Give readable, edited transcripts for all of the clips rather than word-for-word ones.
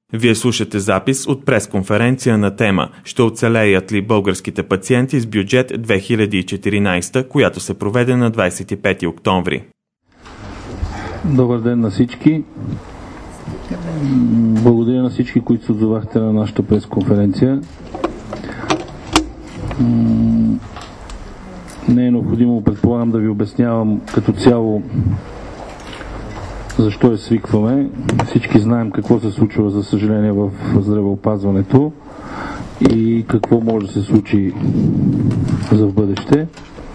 Вие слушате запис от пресконференция на тема «Ще оцелеят ли българските пациенти с бюджет 2014», която се проведе на 25 октомври. Добър ден на всички. Благодаря на всички, които се отзовахте на нашата пресконференция. Не е необходимо, предполагам, да ви обяснявам като цяло защо я свикваме. Всички знаем какво се случва, за съжаление, в здравеопазването и какво може да се случи за в бъдеще.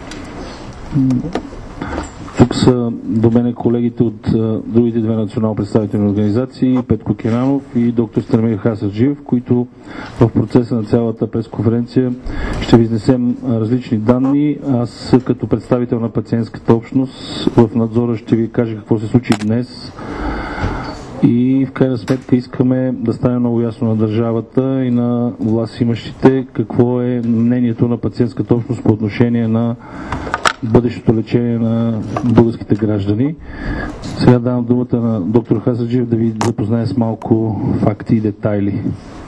Тук са до мене колегите от другите две национално представителни организации, Петко Кенанов и доктор Стремир Хасаджиев, които в процеса на цялата пресконференция ще ви изнесем различни данни. Аз като представител на пациентската общност в надзора ще ви кажа какво се случи днес и в крайна сметка искаме да стане много ясно на държавата и на властимащите какво е мнението на пациентската общност по отношение на бъдещото лечение на българските граждани. Сега давам думата на доктор Хасаджиев да ви запознае с малко факти и детайли.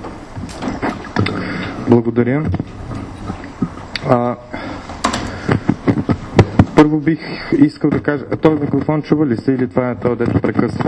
Благодаря. Първо бих искал да кажа, този микрофон чува ли се или това е този, дето прекъсва?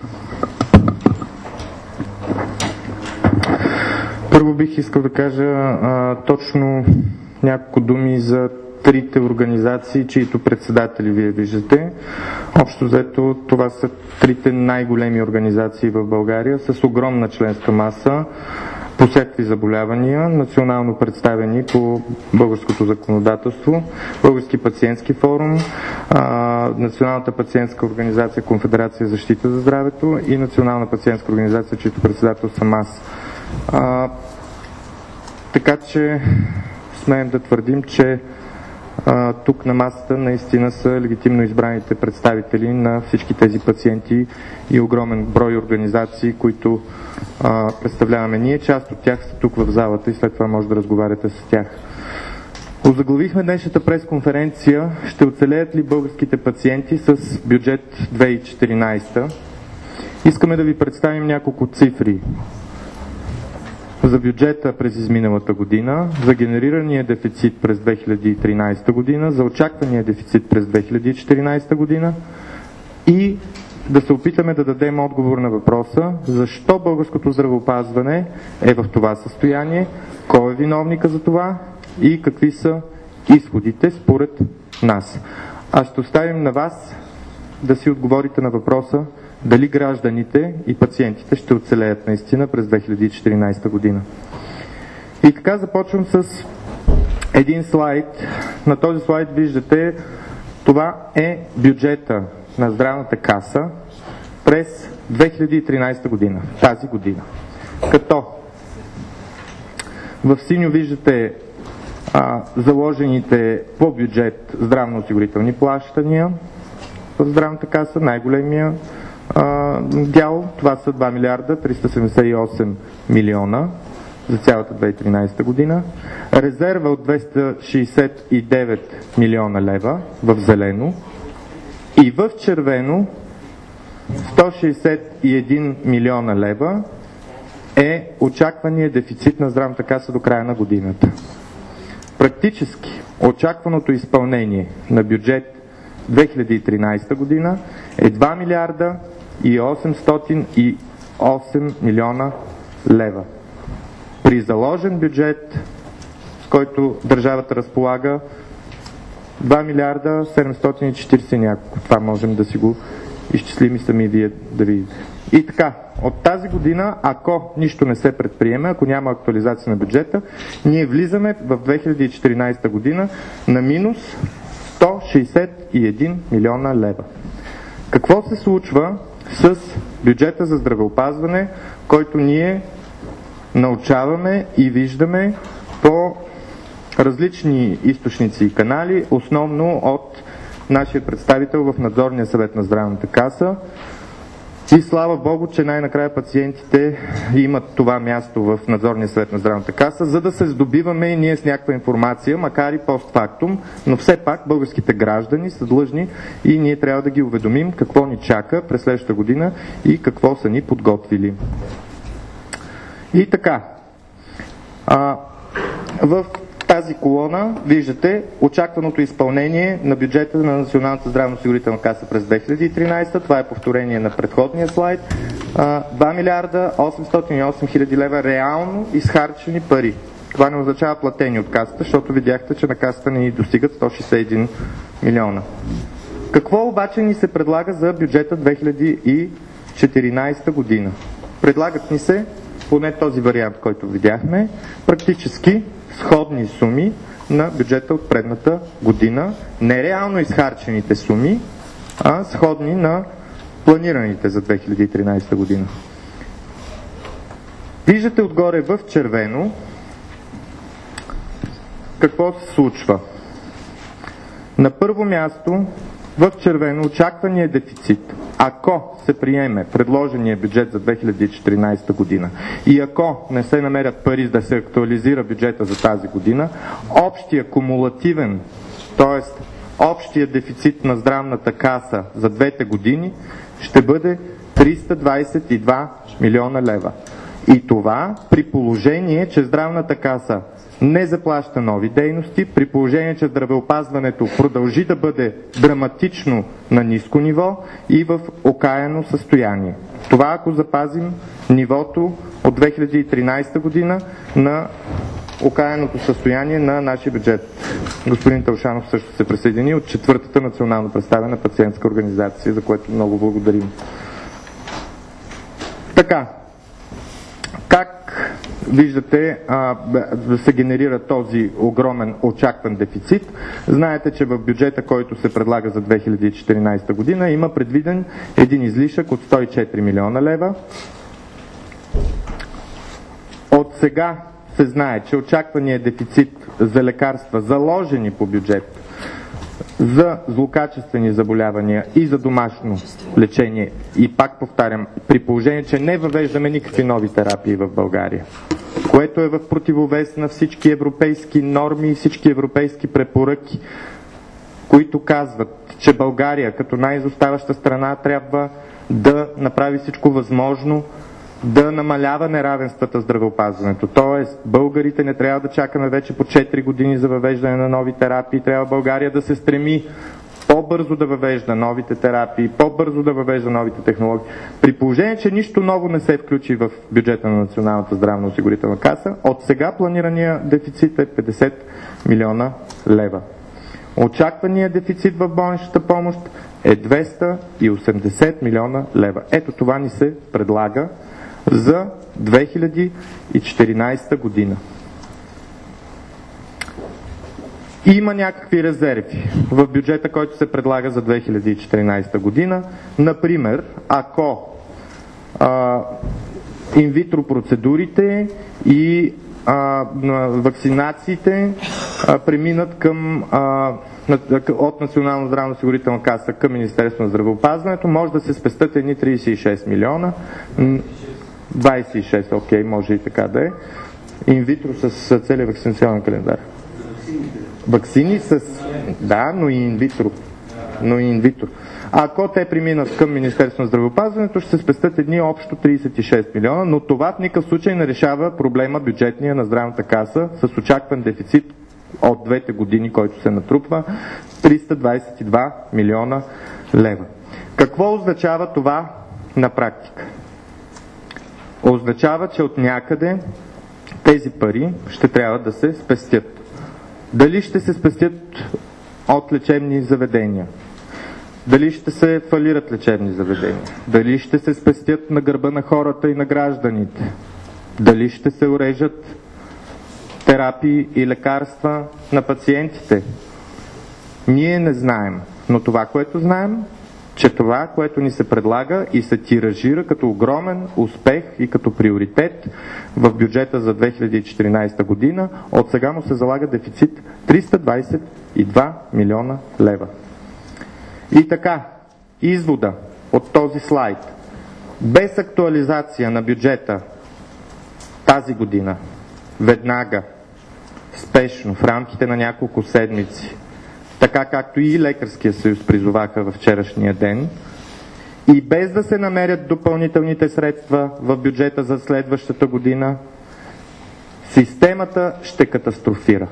Първо бих искал да кажа точно няколко думи за трите организации, чието председатели вие виждате. Общо взето това са трите най-големи организации в България с огромна членска маса по всякакви заболявания, национално представени по българското законодателство, Български пациентски форум, Националната пациентска организация Конфедерация защита за здравето и Национална пациентска организация, чието председател съм аз. Така че смеем да твърдим, че тук на масата наистина са легитимно избраните представители на всички тези пациенти и огромен брой организации, които представляваме ние. Част от тях са тук в залата и след това може да разговаряте с тях. Озаглавихме днешната пресконференция "Ще оцелеят ли българските пациенти с бюджет 2014?". Искаме да ви представим няколко цифри за бюджета през изминалата година, за генерирания дефицит през 2013 година, за очаквания дефицит през 2014 година и да се опитаме да дадем отговор на въпроса защо българското здравеопазване е в това състояние, кой е виновника за това и какви са изходите според нас. А ще оставим на вас да си отговорите на въпроса дали гражданите и пациентите ще оцелеят наистина през 2014 година. И така започвам с един слайд. На този слайд виждате, това е бюджета на здравната каса през 2013 година, тази година. Като в синьо виждате заложените по бюджет здравноосигурителни плащания в здравната каса, най-големия дял, това са 2 милиарда 378 милиона за цялата 2013 година. Резерва от 269 милиона лева в зелено и в червено 161 милиона лева е очаквания дефицит на здравната каса до края на годината. Практически очакваното изпълнение на бюджет 2013 година е 2 милиарда и 808 милиона лева. При заложен бюджет, с който държавата разполага, 2 милиарда 740 няколко. Това можем да си го изчислим и сами вие да видите. И така, от тази година, ако нищо не се предприеме, ако няма актуализация на бюджета, ние влизаме в 2014 година на минус 161 милиона лева. Какво се случва с бюджета за здравеопазване, който ние научаваме и виждаме по различни източници и канали, основно от нашия представител в надзорния съвет на здравната каса. И слава Богу, че най-накрая пациентите имат това място в надзорния съвет на здравната каса, за да се здобиваме и ние с някаква информация, макар и постфактум, но все пак българските граждани са длъжни и ние трябва да ги уведомим какво ни чака през следващата година и какво са ни подготвили. И така, в тази колона виждате очакваното изпълнение на бюджета на Националната здравноосигурителна каса през 2013. Това е повторение на предходния слайд. 2 милиарда 808 хиляди лева реално изхарчени пари. Това не означава платени от касата, защото видяхте, че на касата ни достигат 161 милиона. Какво обаче ни се предлага за бюджета 2014 година? Предлагат ни се, поне този вариант, който видяхме, практически сходни суми на бюджета от предната година. Не реално изхарчените суми, а сходни на планираните за 2013 година. Виждате отгоре в червено какво се случва. На първо място в червено очаквания дефицит, ако се приеме предложения бюджет за 2014 година и ако не се намерят пари да се актуализира бюджета за тази година, общия кумулативен, т.е. общия дефицит на здравната каса за двете години ще бъде 322 милиона лева. И това при положение, че здравната каса не заплаща нови дейности, при положение, че здравеопазването продължи да бъде драматично на ниско ниво и в окаяно състояние. Това ако запазим нивото от 2013 година на окаяното състояние на нашия бюджет. Господин Талшанов също се присъедини от 4-та национално представена пациентска организация, за което много благодарим. Така, как виждате да се генерира този огромен очакван дефицит? Знаете, че в бюджета, който се предлага за 2014 година, има предвиден един излишък от 104 милиона лева. От сега се знае, че очакваният дефицит за лекарства, заложени по бюджет, за злокачествени заболявания и за домашно лечение, и пак повтарям, при положение, че не въвеждаме никакви нови терапии в България, което е в противовес на всички европейски норми и всички европейски препоръки, които казват, че България като най-изоставаща страна трябва да направи всичко възможно да намалява неравенствата в здравеопазването. Тоест, българите не трябва да чакаме вече по 4 години за въвеждане на нови терапии. Трябва България да се стреми по-бързо да въвежда новите терапии, по-бързо да въвежда новите технологии. При положение, че нищо ново не се включи в бюджета на Националната здравноосигурителна каса, от сега планирания дефицит е 50 милиона лева. Очакваният дефицит в болничната помощ е 280 милиона лева. Ето това ни се предлага за 2014 година. Има някакви резерви в бюджета, който се предлага за 2014 година. Например, ако инвитро процедурите и вакцинациите преминат към от Национална здравноосигурителна каса към Министерство на здравеопазването, може да се спестят едни 36 милиона. 26, окей, може и така да е. Инвитро с целия вакцинационен календар. Ваксини с... Да, но и инвитро. Ако те преминат към Министерство на здравеопазването, ще се спестят едни общо 36 милиона, но това в никакъв случай не решава проблема бюджетния на здравната каса с очакван дефицит от двете години, който се натрупва, 322 милиона лева. Какво означава това на практика? Означава, че от някъде тези пари ще трябва да се спестят. Дали ще се спестят от лечебни заведения? Дали ще се фалират лечебни заведения? Дали ще се спестят на гърба на хората и на гражданите? Дали ще се урежат терапии и лекарства на пациентите? Ние не знаем, но това, което знаем, че това, което ни се предлага и се тиражира като огромен успех и като приоритет в бюджета за 2014 година, от сега му се залага дефицит 322 милиона лева. И така, извода от този слайд. Без актуализация на бюджета тази година, веднага, спешно, в рамките на няколко седмици, така както и Лекарския съюз призоваха във вчерашния ден, и без да се намерят допълнителните средства в бюджета за следващата година, системата ще катастрофира.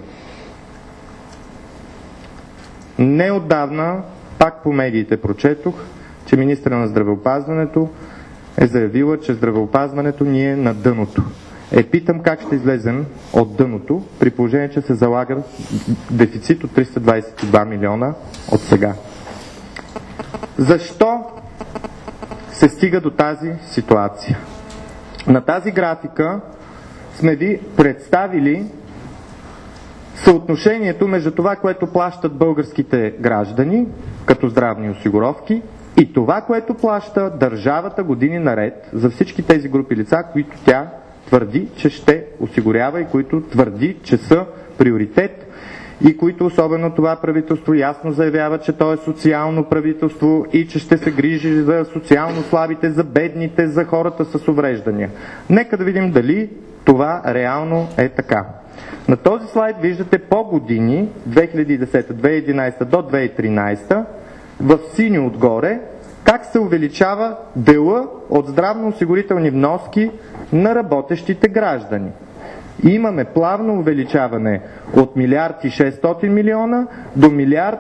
Неотдавна, пак по медиите прочетох, че министъра на здравеопазването е заявила, че здравеопазването ни е на дъното. Питам как ще излезем от дъното, при положение, че се залага дефицит от 322 милиона от сега. Защо се стига до тази ситуация? На тази графика сме ви представили съотношението между това, което плащат българските граждани като здравни осигуровки и това, което плаща държавата години наред за всички тези групи лица, които тя твърди, че ще осигурява и които твърди, че са приоритет и които особено това правителство ясно заявява, че то е социално правителство и че ще се грижи за социално слабите, за бедните, за хората с увреждания. Нека да видим дали това реално е така. На този слайд виждате по години 2010, 2011 до 2013 в синьо отгоре как се увеличава дела от здравноосигурителни вноски на работещите граждани. Имаме плавно увеличаване от 1 600 милиона до 1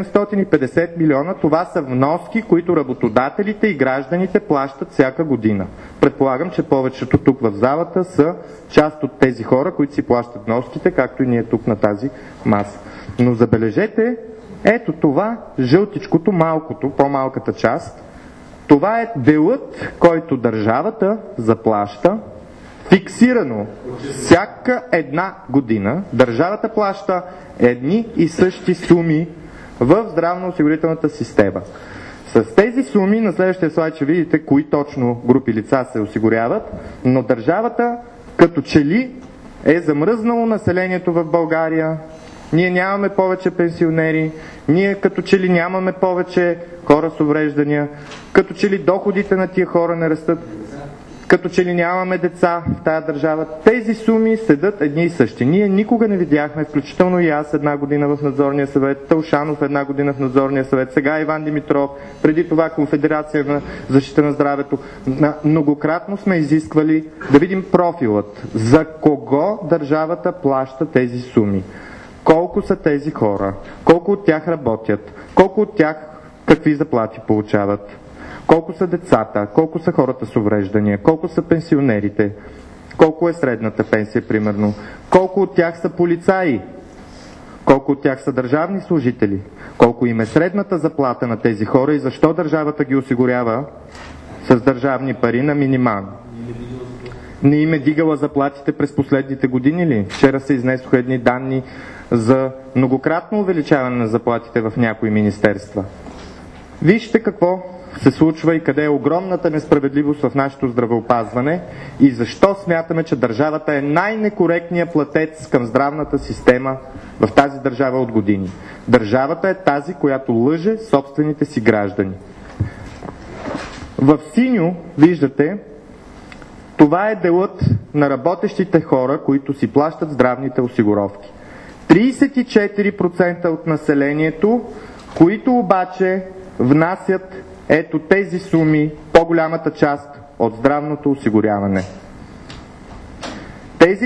750 милиона. Това са вноски, които работодателите и гражданите плащат всяка година. Предполагам, че повечето тук в залата са част от тези хора, които си плащат вноските, както и ние тук на тази маса. Но забележете, ето това, жълтичкото, малкото, по-малката част, това е делът, който държавата заплаща фиксирано всяка една година. Държавата плаща едни и същи суми в здравноосигурителната система. С тези суми на следващия слайд ще видите кои точно групи лица се осигуряват, но държавата като че ли е замръзнало населението в България. Ние нямаме повече пенсионери, ние като че ли нямаме повече хора с увреждания, като че ли доходите на тия хора не растат, като че ли нямаме деца в тая държава. Тези суми седат едни и същи. Ние никога не видяхме, включително и аз една година в надзорния съвет, Талшанов една година в надзорния съвет, сега Иван Димитров, преди това Конфедерация на защита на здравето. Многократно сме изисквали да видим профилът. За кого държавата плаща тези суми? Колко са тези хора? Колко от тях работят? Колко от тях какви заплати получават? Колко са децата? Колко са хората с увреждания? Колко са пенсионерите? Колко е средната пенсия, примерно? Колко от тях са полицаи? Колко от тях са държавни служители? Колко им е средната заплата на тези хора и защо държавата ги осигурява с държавни пари на минимални? Не им е дигала заплатите през последните години ли? Вчера се изнесоха едни данни за многократно увеличаване на заплатите в някои министерства. Вижте какво се случва и къде е огромната несправедливост в нашето здравеопазване и защо смятаме, че държавата е най-некоректният платец към здравната система в тази държава от години. Държавата е тази, която лъже собствените си граждани. В синьо виждате, това е делът на работещите хора, които си плащат здравните осигуровки. 34% от населението, които обаче внасят ето тези суми, по-голямата част от здравното осигуряване. Тези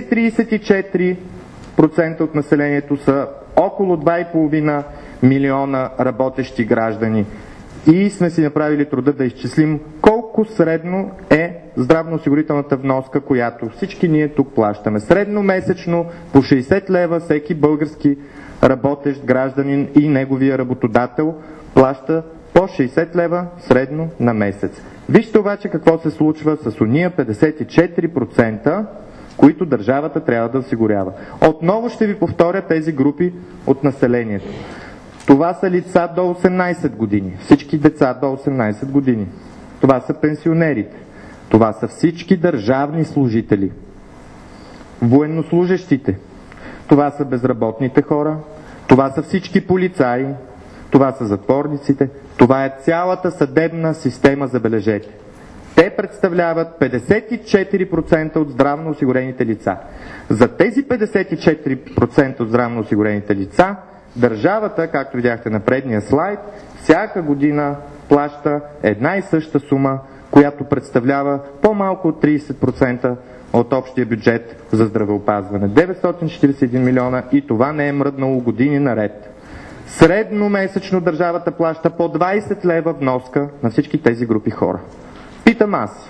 34% от населението са около 2,5 милиона работещи граждани. И сме си направили труда да изчислим колко средно е здравноосигурителната вноска, която всички ние тук плащаме. Средно месечно по 60 лева всеки български работещ гражданин и неговия работодател плаща по 60 лева средно на месец. Вижте обаче какво се случва с уния 54%, които държавата трябва да осигурява. Отново ще ви повторя тези групи от населението. Това са лица до 18 години, всички деца до 18 години. Това са пенсионерите. Това са всички държавни служители. Военнослужещите. Това са безработните хора. Това са всички полицаи. Това са затворниците. Това е цялата съдебна система, забележете. Те представляват 54% от здравноосигурените лица. За тези 54% от здравноосигурените лица Държавата, както видяхте на предния слайд, всяка година плаща една и съща сума, която представлява по-малко от 30% от общия бюджет за здравеопазване. 941 милиона и това не е мръднало години наред. Средно месечно държавата плаща по 20 лева вноска на всички тези групи хора. Питам аз,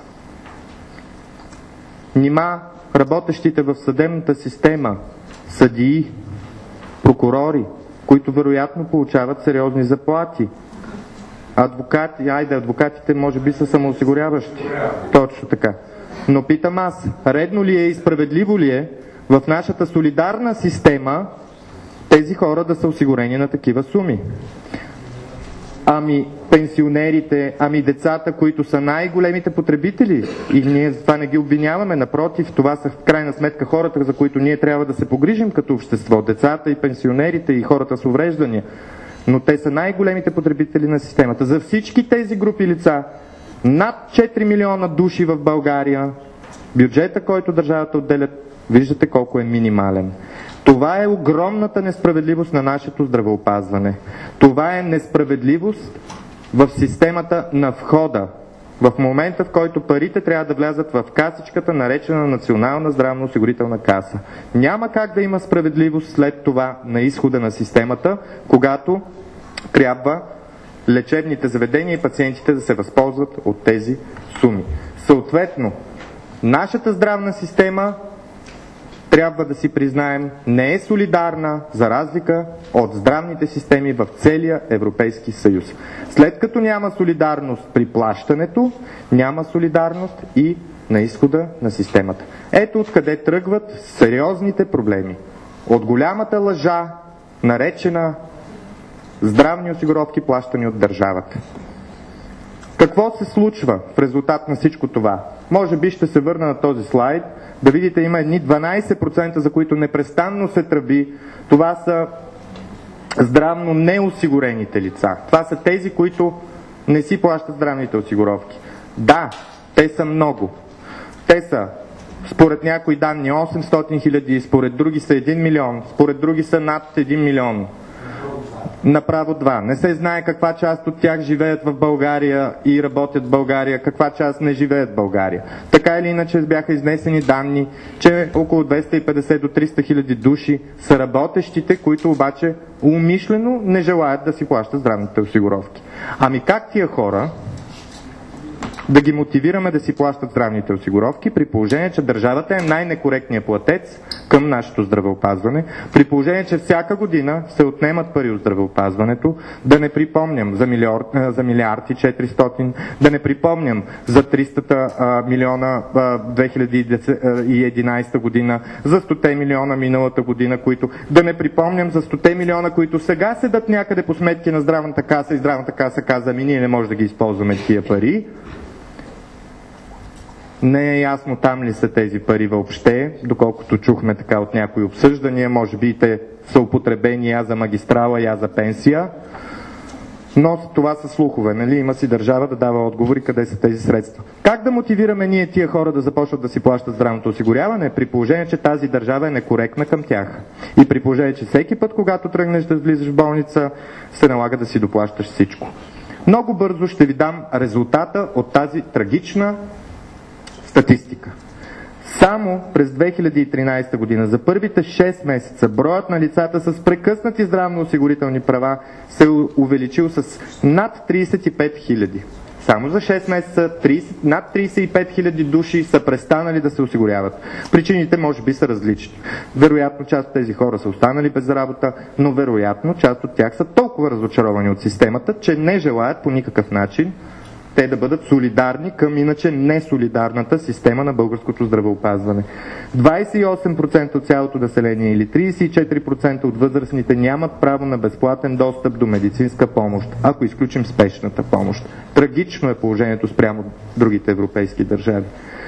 нима работещите в съдебната система, съдии, прокурори, които вероятно получават сериозни заплати, адвокати, адвокатите може би са самоосигуряващи. Точно така. Но питам аз, редно ли е и справедливо ли е в нашата солидарна система тези хора да са осигурени на такива суми? Ами пенсионерите, ами децата, които са най-големите потребители, и ние за това не ги обвиняваме, напротив, това са в крайна сметка хората, за които ние трябва да се погрижим като общество, децата и пенсионерите и хората с увреждания, но те са най-големите потребители на системата. За всички тези групи лица, над 4 милиона души в България, бюджета, който държавата отделя, виждате колко е минимален. Това е огромната несправедливост на нашето здравеопазване. Това е несправедливост в системата на входа. В момента, в който парите трябва да влязат в касичката, наречена Национална здравноосигурителна каса. Няма как да има справедливост след това на изхода на системата, когато трябва лечебните заведения и пациентите да се възползват от тези суми. Съответно, нашата здравна система, трябва да си признаем, не е солидарна, за разлика от здравните системи в целия Европейски съюз. След като няма солидарност при плащането, няма солидарност и на изхода на системата. Ето откъде тръгват сериозните проблеми. От голямата лъжа, наречена здравни осигуровки, плащани от държавата. Какво се случва в резултат на всичко това? Може би ще се върна на този слайд, да видите, има едни 12%, за които непрестанно се тръби. Това са здравно неосигурените лица. Това са тези, които не си плащат здравните осигуровки. Да, те са много. Те са, според някои данни, 800 хиляди, според други са 1 милион, според други са над 1 милион. Направо 2. Не се знае каква част от тях живеят в България и работят в България, каква част не живеят в България. Така или иначе бяха изнесени данни, че около 250 до 300 хиляди души са работещите, които обаче умишлено не желаят да си плащат здравните осигуровки. Ами как тия хора да ги мотивираме да си плащат здравните осигуровки, при положение, че държавата е най-некоректният платец към нашето здравеопазване, при положение, че всяка година се отнемат пари от здравеопазването, да не припомням за милиард и 400, да не припомням за 300 милиона 2011 година, за 100 милиона миналата година, които да не припомням за 100 милиона, които сега седат някъде по сметки на здравната каса и здравната каса каза, ами ние не можем да ги използваме тия пари. Не е ясно там ли са тези пари въобще, доколкото чухме така от някои обсъждания, може би те са употребени я за магистрала, я за пенсия, но това са слухове, нали? Има си държава да дава отговори къде са тези средства. Как да мотивираме ние тия хора да започват да си плащат здравното осигуряване, при положение, че тази държава е некоректна към тях? И при положение, че всеки път, когато тръгнеш да влизаш в болница, се налага да си доплащаш всичко. Много бързо ще ви дам резултата от тази трагична статистика. Само през 2013 година, за първите 6 месеца, броят на лицата с прекъснати здравноосигурителни права се увеличил с над 35 хиляди. Само за 6 месеца над 35 хиляди души са престанали да се осигуряват. Причините може би са различни. Вероятно част от тези хора са останали без работа, но вероятно част от тях са толкова разочаровани от системата, че не желаят по никакъв начин те да бъдат солидарни към иначе несолидарната система на българското здравеопазване. 28% от цялото население или 34% от възрастните нямат право на безплатен достъп до медицинска помощ, ако изключим спешната помощ. Трагично е положението спрямо другите европейски държави.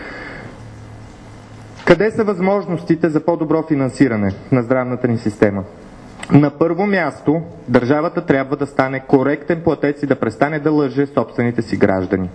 Къде са възможностите за по-добро финансиране на здравната ни система? На първо място, държавата трябва да стане коректен платец и да престане да лъже собствените си граждани.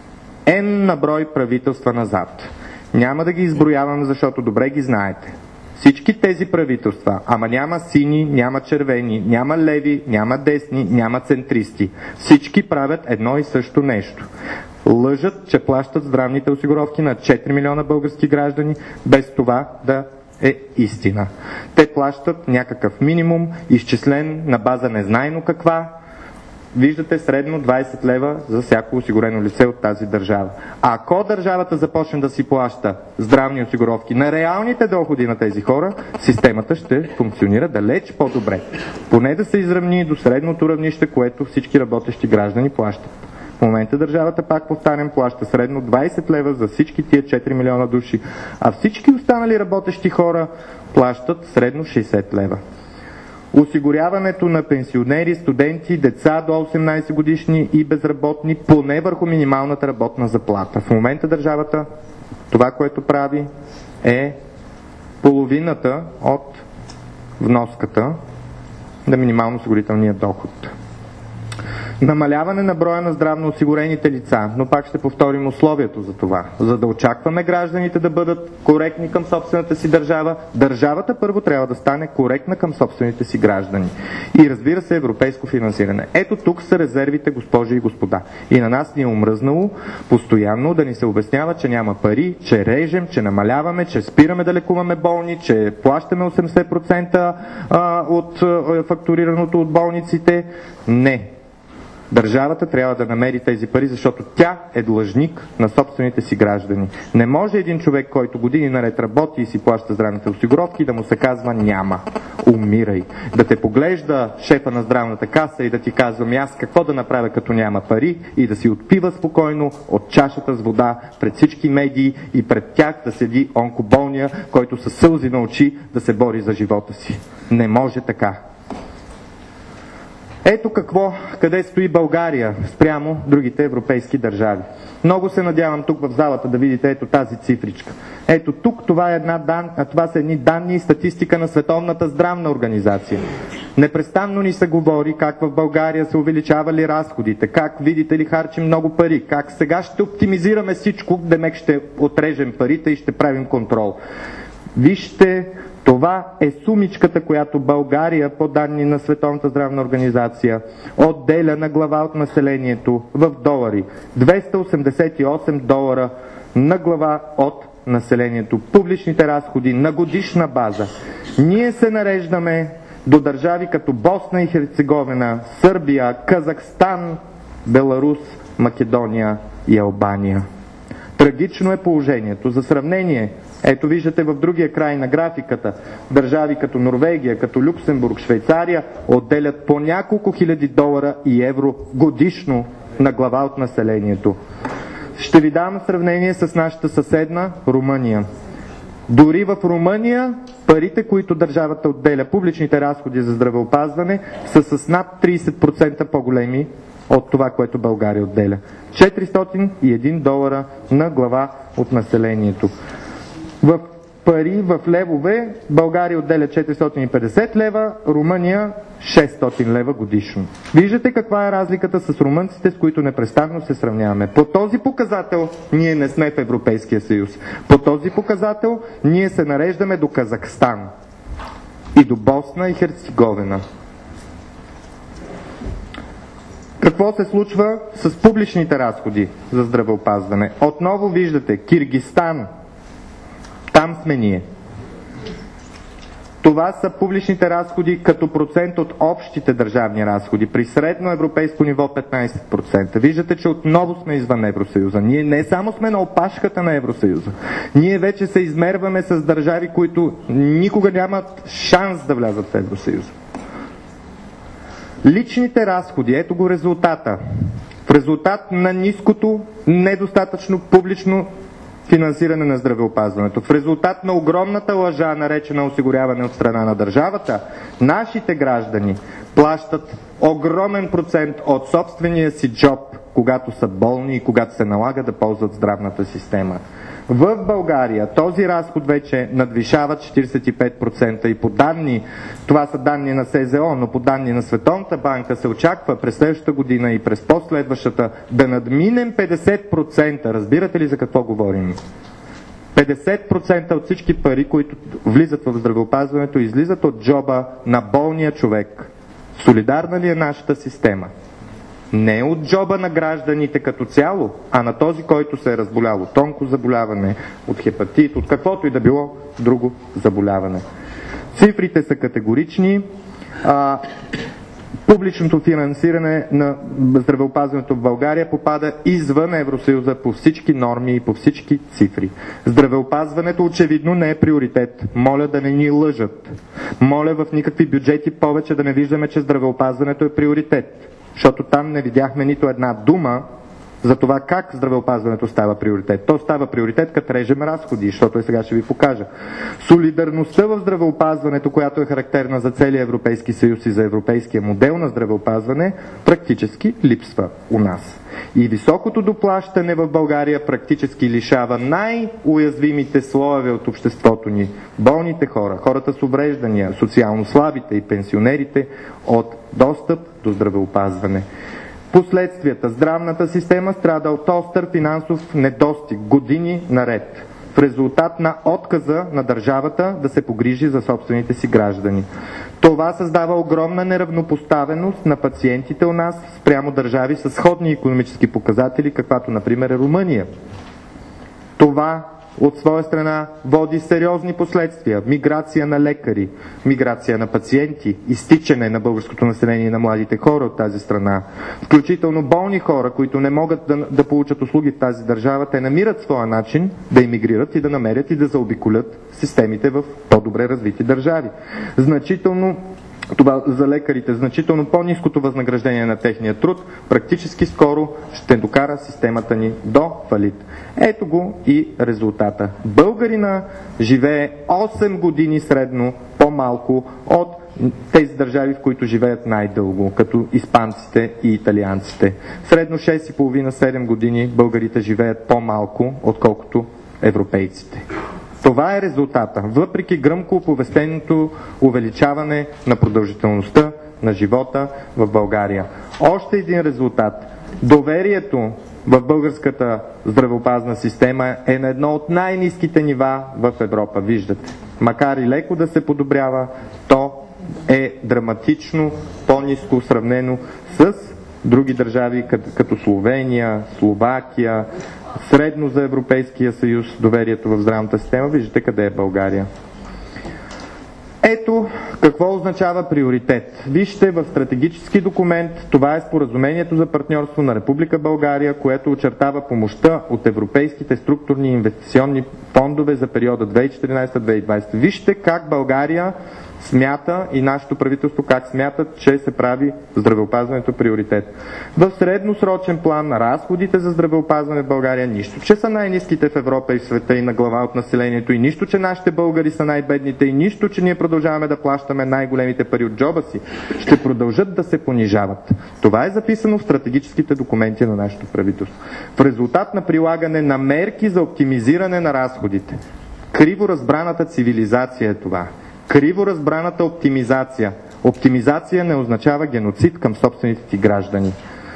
N на брой правителства назад. Няма да ги изброявам, защото добре ги знаете. всички тези правителства, ама няма сини, няма червени, няма леви, няма десни, няма центристи, всички правят едно и също нещо. Лъжат, че плащат здравните осигуровки на 4 милиона български граждани, без това да е истина. Те плащат някакъв минимум, изчислен на база незнайно каква. Виждате средно 20 лева за всяко осигурено лице от тази държава. Ако държавата започне да си плаща здравни осигуровки на реалните доходи на тези хора, системата ще функционира далеч по-добре. Поне да се изравни до средното равнище, което всички работещи граждани плащат. В момента държавата, пак повтарям, плаща средно 20 лева за всички тия 4 милиона души, а всички останали работещи хора плащат средно 60 лева. Осигуряването на пенсионери, студенти, деца до 18 годишни и безработни поне върху минималната работна заплата. В момента държавата това, което прави, е половината от вноската на минимално осигурителния доход. Намаляване на броя на здравно осигурените лица, но пак ще повторим условието за това. За да очакваме гражданите да бъдат коректни към собствената си държава, държавата първо трябва да стане коректна към собствените си граждани. И разбира се, европейско финансиране. Ето тук са резервите, госпожи и господа. И на нас ни е омръзнало постоянно да ни се обяснява, че няма пари, че режем, че намаляваме, че спираме да лекуваме болни, че плащаме 80% от фактурираното от болниците. Не. Държавата трябва да намери тези пари, защото тя е длъжник на собствените си граждани. Не може един човек, който години наред работи и си плаща здравните осигуровки, да му се казва няма. Умирай. Да те поглежда шефа на здравната каса и да ти казвам аз какво да направя като няма пари и да си отпива спокойно от чашата с вода пред всички медии и пред тях да седи онкоболния, който със сълзи на очи да се бори за живота си. Не може така. Ето къде стои България спрямо другите европейски държави. Много се надявам тук в залата да видите ето тази цифричка. Ето тук това са едни данни и статистика на Световната здравна организация. Непрестанно ни се говори как в България се увеличавали разходите, как видите ли харчим много пари, как сега ще оптимизираме всичко, демек ще отрежем парите и ще правим контрол. Вижте, това е сумичката, която България, по данни на Световната здравна организация, отделя на глава от населението в долари. 288 долара на глава от населението. Публичните разходи на годишна база. Ние се нареждаме до държави като Босна и Херцеговина, Сърбия, Казахстан, Беларус, Македония и Албания. Трагично е положението. За сравнение, ето виждате в другия край на графиката, държави като Норвегия, като Люксембург, Швейцария отделят по няколко хиляди долара и евро годишно на глава от населението. Ще ви дам сравнение с нашата съседна Румъния. Дори в Румъния парите, които държавата отделя, публичните разходи за здравеопазване, са с над 30% по-големи от това, което България отделя. 401 долара на глава от населението. В пари, в левове, България отделя 450 лева, Румъния 600 лева годишно. Виждате каква е разликата с румънците, с които непрестанно се сравняваме. По този показател ние не сме в Европейския съюз. По този показател ние се нареждаме до Казахстан и до Босна и Херцеговина. Какво се случва с публичните разходи за здравеопазване? Отново виждате Киргизстан. Там сме ние. Това са публичните разходи като процент от общите държавни разходи. При средно европейско ниво 15%. Виждате, че отново сме извън Евросъюза. Ние не само сме на опашката на Евросъюза. Ние вече се измерваме с държави, които никога нямат шанс да влязат в Евросъюза. Личните разходи, ето го резултата. В резултат на ниското, недостатъчно публично финансиране на здравеопазването. В резултат на огромната лъжа, наречена осигуряване от страна на държавата, нашите граждани плащат огромен процент от собствения си джоб, когато са болни и когато се налага да ползват здравната система. В България този разход вече надвишава 45% и по данни, това са данни на СЗО, но по данни на Световната банка се очаква през следващата година и през последващата да надминем 50%. Разбирате ли за какво говорим? 50% от всички пари, които влизат в здравеопазването, излизат от джоба на болния човек. Солидарна ли е нашата система? Не от джоба на гражданите като цяло, а на този, който се е разболял от онкозаболяване, от хепатит, от каквото и да било друго заболяване. Цифрите са категорични. Публичното финансиране на здравеопазването в България попада извън Евросъюза по всички норми и по всички цифри. Здравеопазването очевидно не е приоритет. Моля да не ни лъжат. Моля в никакви бюджети повече да не виждаме, че здравеопазването е приоритет. Защото там не видяхме нито една дума за това как здравеопазването става приоритет. То става приоритет, като режем разходи, защото и сега ще ви покажа. Солидарността в здравеопазването, която е характерна за целия Европейски съюз и за европейския модел на здравеопазване, практически липсва у нас. И високото доплащане в България практически лишава най-уязвимите слоеве от обществото ни, болните хора, хората с увреждания, социално слабите и пенсионерите, от достъп до здравеопазване. Последствията. Здравната система страда от остър финансов недостиг години наред, в резултат на отказа на държавата да се погрижи за собствените си граждани. Това създава огромна неравнопоставеност на пациентите у нас спрямо държави с сходни икономически показатели, каквато например е Румъния. Това от своя страна води сериозни последствия. Миграция на лекари, миграция на пациенти, изтичане на българското население и на младите хора от тази страна. Включително болни хора, които не могат да получат услуги в тази държава, те намират своя начин да емигрират и да намерят и да заобиколят системите в по-добре развити държави. Това за лекарите, значително по-ниското възнаграждение на техния труд, практически скоро ще докара системата ни до фалит. Ето го и резултата. Българина живее 8 години средно по-малко от тези държави, в които живеят най-дълго, като испанците и италианците. Средно 6,5-7 години българите живеят по-малко, отколкото европейците. Това е резултата, въпреки гръмко оповестеното увеличаване на продължителността на живота в България. Още един резултат. Доверието в българската здравеопазна система е на едно от най-ниските нива в Европа, виждате. Макар и леко да се подобрява, то е драматично по-ниско сравнено с други държави, като Словения, Словакия. Средно за Европейския съюз доверието в здравната система, виждате къде е България. Ето какво означава приоритет. Вижте в стратегически документ, това е споразумението за партньорство на Република България, което очертава помощта от европейските структурни и инвестиционни фондове за периода 2014-2020. Вижте как България смята и нашето правителство как смятат, че се прави здравеопазването приоритет. В средносрочен план разходите за здравеопазване в България, нищо, че са най-ниските в Европа и в света и на глава от населението, и нищо, че нашите българи са най-бедните, и нищо, че ние продължаваме да плащаме най-големите пари от джоба си, ще продължат да се понижават. Това е записано в стратегическите документи на нашето правителство. В резултат на прилагане на мерки за оптимизиране на разходите. Криво разбраната цивилизация е това. Криво разбраната оптимизация. Оптимизация не означава геноцид към собствените ти граждани.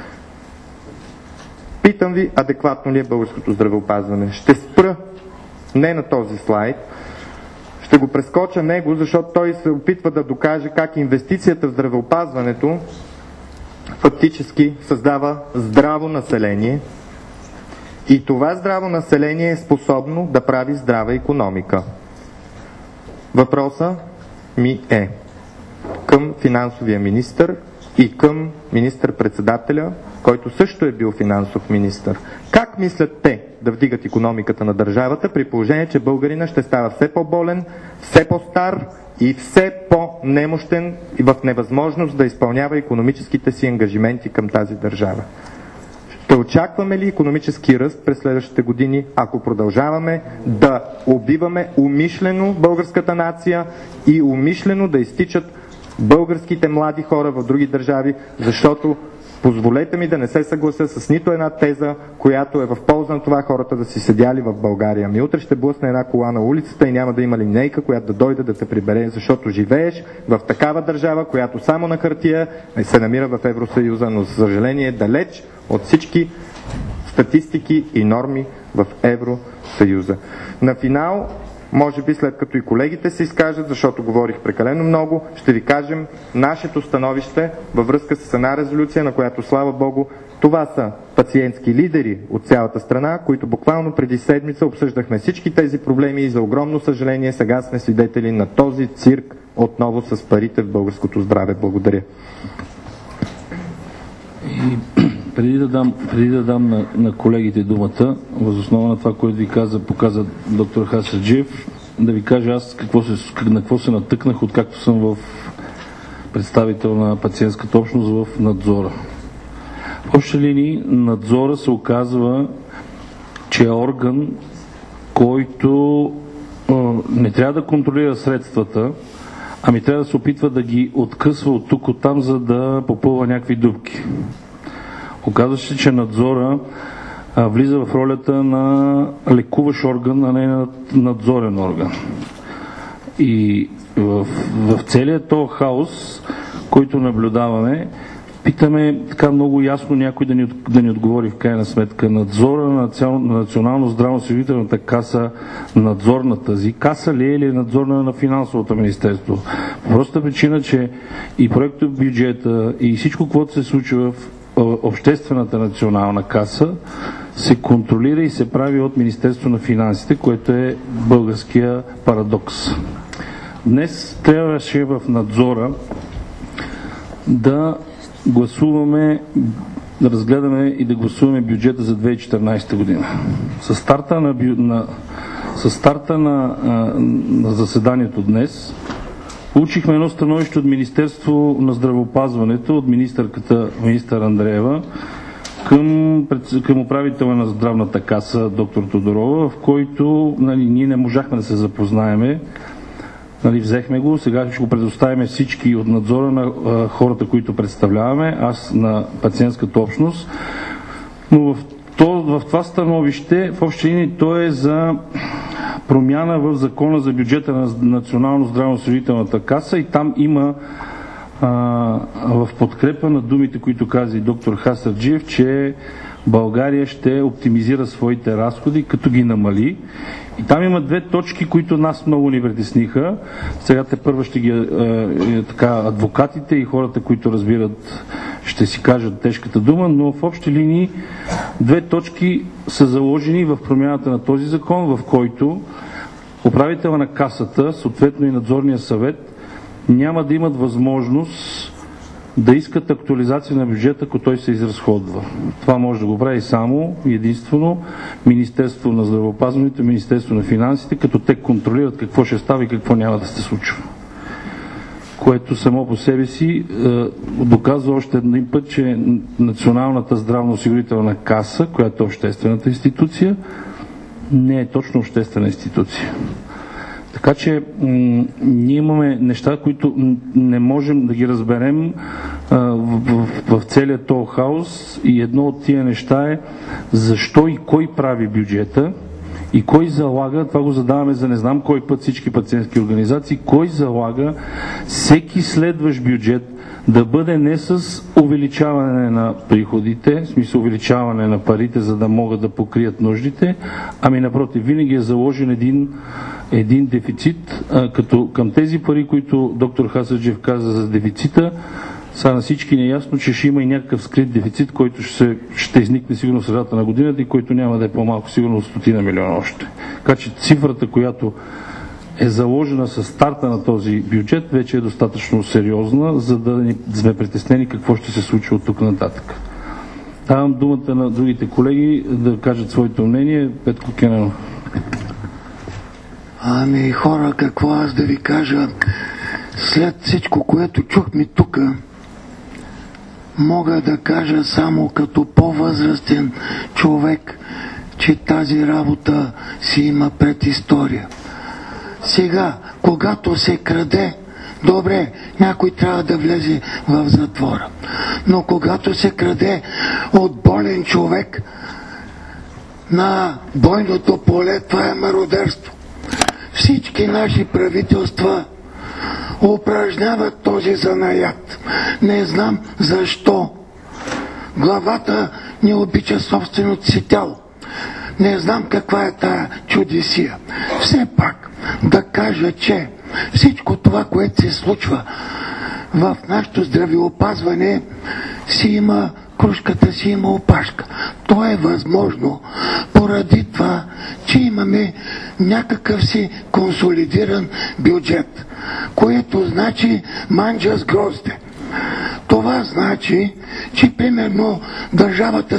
Питам ви, адекватно ли е българското здравеопазване? Ще спра не на този слайд, ще го прескоча него, защото той се опитва да докаже как инвестицията в здравеопазването фактически създава здраво население и това здраво население е способно да прави здрава икономика. Въпросът ми е към финансовия министър и към министър-председателя, който също е бил финансов министър. Как мислят те да вдигат икономиката на държавата, при положение, че българина ще става все по-болен, все по-стар и все по-немощен и в невъзможност да изпълнява икономическите си ангажименти към тази държава? Ще очакваме ли икономически ръст през следващите години, ако продължаваме да убиваме умишлено българската нация и умишлено да изтичат българските млади хора в други държави, защото позволете ми да не се съглася с нито една теза, която е в полза на това хората да си седяли в България. Ми утре ще блъсне една кола на улицата и няма да има линейка, която да дойде да те прибере, защото живееш в такава държава, която само на хартия се намира в Евросъюза, но за съжаление далеч от всички статистики и норми в Евросъюза. На финал, може би след като и колегите се изкажат, защото говорих прекалено много, ще ви кажем нашето становище във връзка с една резолюция, на която, слава Богу, това са пациентски лидери от цялата страна, които буквално преди седмица обсъждахме всички тези проблеми и за огромно съжаление сега сме свидетели на този цирк отново с парите в българското здраве. Благодаря. И преди да дам на колегите думата, въз основа на това, което ви показа доктор Хасаджиев, да ви кажа аз на какво се натъкнах, откакто съм в представител на пациентската общност в надзора. В общи линии надзора се оказва, че е орган, който не трябва да контролира средствата, ами трябва да се опитва да ги откъсва от тук, от там, за да попълва някакви дупки. Оказва се, че надзора влиза в ролята на лекуващ орган, а не на надзорен орган. И в целият този хаос, който наблюдаваме, питаме така много ясно някой да ни отговори в крайна сметка. Надзора на Национално здравноосигурителната каса, надзор на тази каса ли е или надзор на финансовото министерство? По простата причина, че и проектът бюджета и всичко, което се случва в обществената национална каса, се контролира и се прави от Министерство на финансите, което е българския парадокс. Днес трябваше в надзора да гласуваме, да разгледаме и да гласуваме бюджета за 2014 година. Със старта на заседанието днес получихме едно становище от Министерство на здравеопазването, от министър Андреева, към управителя на здравната каса доктор Тодорова, в който ние не можахме да се запознаеме. Взехме го, сега ще го предоставим всички от надзора на хората, които представляваме, аз на пациентската общност. Но в това становище, в общи линии, то е за промяна в закона за бюджета на Национално здравноосигурителната каса и там има в подкрепа на думите, които каза и доктор Хасаджиев, че България ще оптимизира своите разходи, като ги намали. И там има две точки, които нас много ни притесниха. Сега първо ще ги адвокатите и хората, които разбират, ще си кажат тежката дума, но в общи линии две точки са заложени в промяната на този закон, в който управителя на касата, съответно и надзорния съвет, няма да имат възможност да искат актуализация на бюджета, ако той се изразходва. Това може да го прави само единствено Министерство на здравеопазването и Министерство на финансите, като те контролират какво ще става и какво няма да се случва. Което само по себе си доказва още един път, че Националната здравноосигурителна каса, която е обществената институция, не е точно обществена институция. Така че ние имаме неща, които не можем да ги разберем в целият този хаос и едно от тия неща е защо и кой прави бюджета и кой залага, това го задаваме за не знам кой път всички пациентски организации, кой залага всеки следващ бюджет да бъде не с увеличаване на приходите, в смисъл увеличаване на парите, за да могат да покрият нуждите, ами напротив, винаги е заложен един дефицит, като към тези пари, които доктор Хасаджиев каза за дефицита, са на всички неясно, че ще има и някакъв скрит дефицит, който ще изникне сигурно в средата на годината и който няма да е по-малко, сигурно от 100 милиона още. Така че цифрата, която е заложена с старта на този бюджет, вече е достатъчно сериозна, за да не сме притеснени какво ще се случи от тук нататък. Давам думата на другите колеги да кажат своето мнение. Петко Кенанов. Ами хора, какво аз да ви кажа? След всичко, което чухме тук, мога да кажа само като по-възрастен човек, че тази работа си има предистория. Сега, когато се краде, добре, някой трябва да влезе в затвора. Но когато се краде от болен човек на бойното поле, това е мародерство. Всички наши правителства упражняват този занаят. Не знам защо. Главата не обича собственото си тяло. Не знам каква е тая чудесия. Все пак да кажа, че всичко това, което се случва в нашето здравеопазване, си има кружката, си има опашка. То е възможно поради това, че имаме някакъв си консолидиран бюджет, което значи манджа с грозде. Това значи, че примерно държавата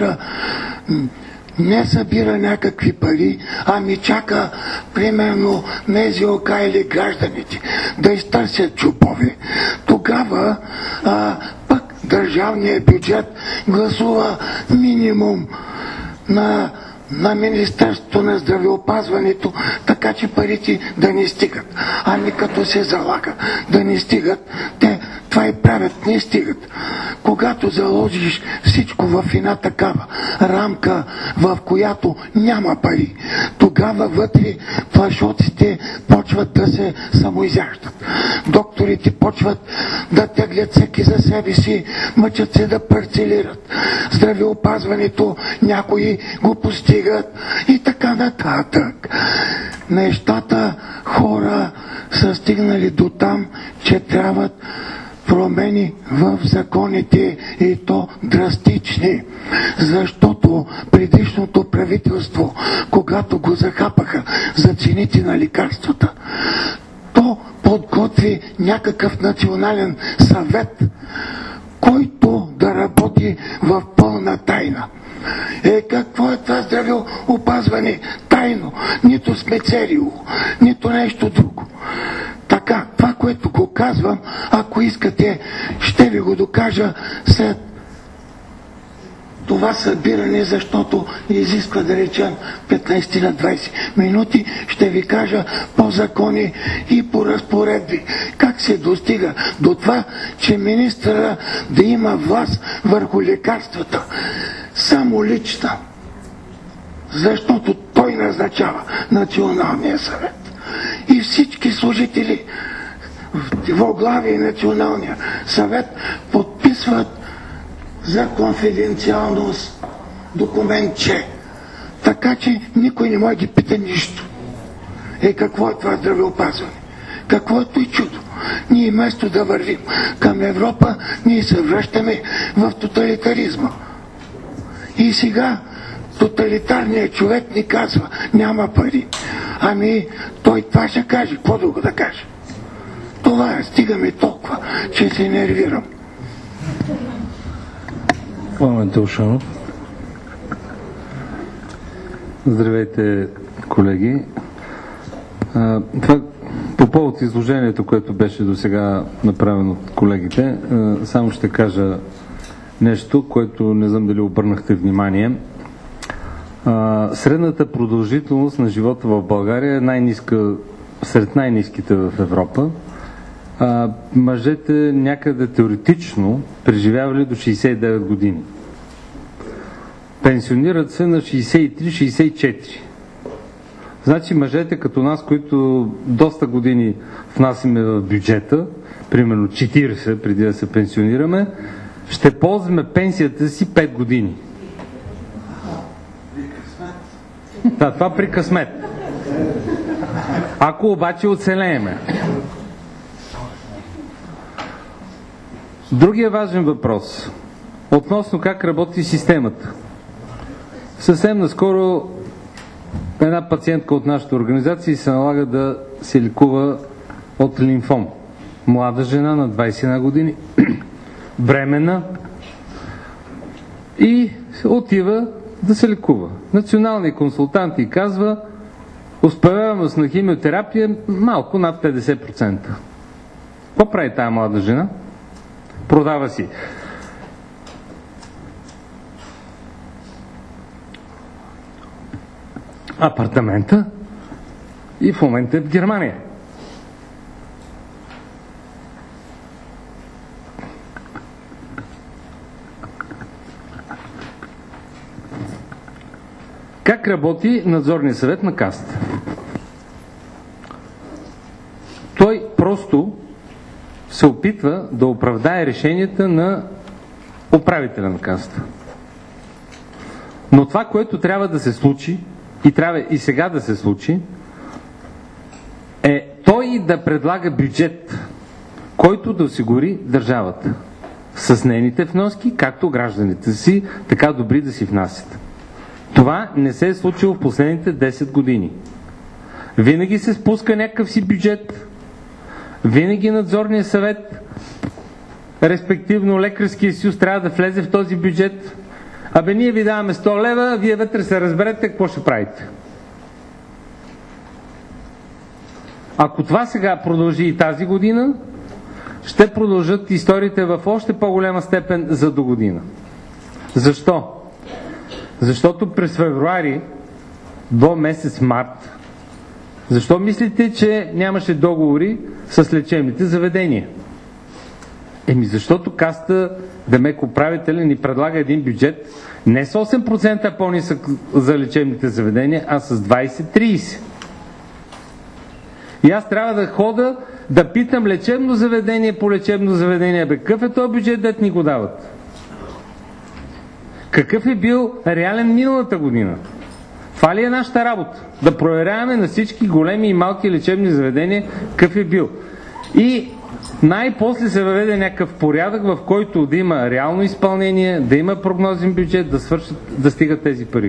не събира някакви пари, ами чака примерно НЗОК или гражданите да изтърсят чупове. Тогава пък държавният бюджет гласува минимум на Министерството на здравеопазването, така че парите да не стигат. Ами като се залага да не стигат, те това и правят, не стигат. Когато заложиш всичко в една такава рамка, в която няма пари, тогава вътре плашоците почват да се самоизяждат. Докторите почват да теглят всеки за себе си, мъчат се да парцелират. Здравеопазването някои го постигат и така нататък. Нещата, хора са стигнали до там, че трябват промени в законите и то драстични. Защото предишното правителство, когато го захапаха за цените на лекарствата, то подготви някакъв национален съвет, който да работи в пълна тайна. Какво е това здравеопазване? Тайно. Нито сме ЦРУ, нито нещо друго. Така, това, което го казвам, ако искате, ще ви го докажа след това събиране, защото изисква, да речем, 15 на 20 минути, ще ви кажа по закони и по разпоредби как се достига до това, че министъра да има власт върху лекарствата. Само лична. Защото той назначава Националния съвет. И всички служители в оглавие Националния съвет подписват за конфиденциалност документче. Така че никой не може да ги пита нищо. Какво е това здравеопазване? Какво е той чудо? Ние вместо да вървим към Европа, ние се връщаме в тоталитаризма. И сега тоталитарният човек ни казва, няма пари. Ами той това ще каже, какво друго да каже? Това е, стигаме толкова, че се нервирам. Пламен Теушанов. Здравейте, колеги. Това по повод изложението, което беше до сега направено от колегите, само ще кажа нещо, което не знам дали обърнахте внимание. Средната продължителност на живота в България е най-ниска, сред най-ниските в Европа. Мъжете някъде теоретично преживявали до 69 години. Пенсионират се на 63-64. Значи мъжете като нас, които доста години внасяме в бюджета, примерно 40 преди да се пенсионираме, ще ползваме пенсията си 5 години. Да, това при късмет. Ако обаче оцелееме. Другия важен въпрос относно как работи системата. Съвсем наскоро една пациентка от нашата организация се налага да се лекува от лимфом. Млада жена на 21 години, бременна, и отива да се лекува. Националният консултант ѝ казва, успеваемост на химиотерапия малко над 50%. Какво прави тая млада жена? Продава си апартамента и в момента е в Германия. Как работи надзорният съвет на Касата? Той просто се опитва да оправдае решенията на управителя на Касата. Но това, което трябва да се случи, и трябва и сега да се случи, е той да предлага бюджет, който да осигури държавата с нейните вноски, както гражданите си, така добри да си внасят. Това не се е случило в последните 10 години. Винаги се спуска някакъв си бюджет, винаги надзорния съвет, респективно лекарския съюз, трябва да влезе в този бюджет. Абе, ние ви даваме 100 лева, вие вътре се разберете какво ще правите. Ако това сега продължи и тази година, ще продължат историите в още по-голяма степен за до година. Защо? Защото през февруари до месец март, защо мислите, че нямаше договори с лечебните заведения? Защото Касата, демек управителя, ни предлага един бюджет не с 8% по-нисък за лечебните заведения, а с 20-30%. И аз трябва да хода да питам лечебно заведение по лечебно заведение, какъв е този бюджет, дет ни го дават? Какъв е бил реален миналата година? Това ли е нашата работа? Да проверяваме на всички големи и малки лечебни заведения какъв е бил. И най-после се въведе някакъв порядък, в който да има реално изпълнение, да има прогнозен бюджет, да стигат тези пари.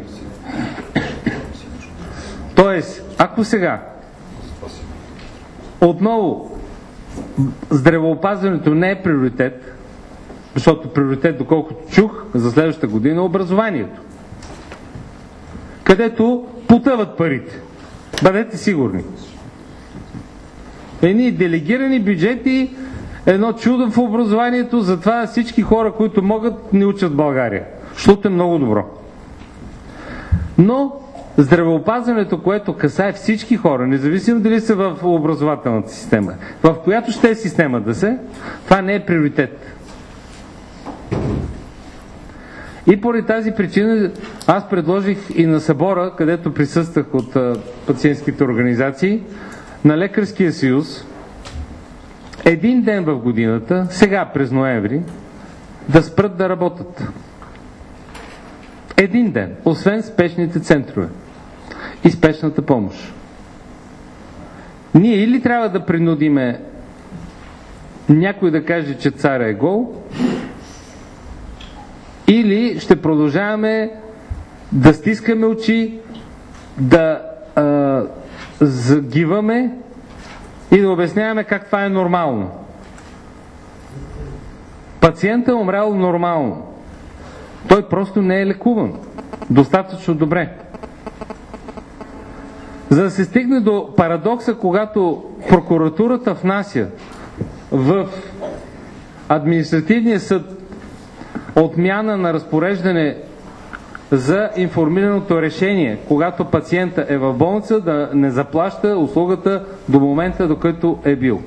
Тоест, ако сега отново здравеопазването не е приоритет, защото приоритет, доколкото чух, за следващата година е образованието, където потъват парите. Бъдете сигурни. Едни делегирани бюджети, едно чудо в образованието, затова всички хора, които могат, не учат в България, защото е много добро. Но здравеопазването, което касае всички хора, независимо дали са в образователната система, в която ще е система да се, това не е приоритет. И поради тази причина аз предложих и на събора, където присъствах от пациентските организации, на Лекарския съюз, един ден в годината, сега през ноември, да спрат да работят. Един ден, освен спешните центрове и спешната помощ. Ние или трябва да принудиме някой да каже, че царя е гол, или ще продължаваме да стискаме очи, да загиваме и да обясняваме как това е нормално. Пациентът е умрял нормално. Той просто не е лекуван достатъчно добре. За да се стигне до парадокса, когато прокуратурата внася в административния съд отмяна на разпореждане за информираното решение, когато пациента е в болница, да не заплаща услугата до момента, до който е бил.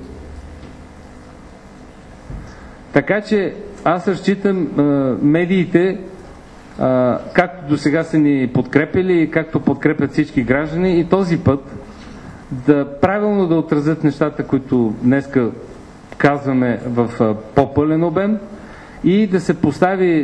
Така че аз разчитам медиите, както до сега са ни подкрепили и както подкрепят всички граждани, и този път правилно да отразят нещата, които днеска казваме в по-пълен обем, и да се постави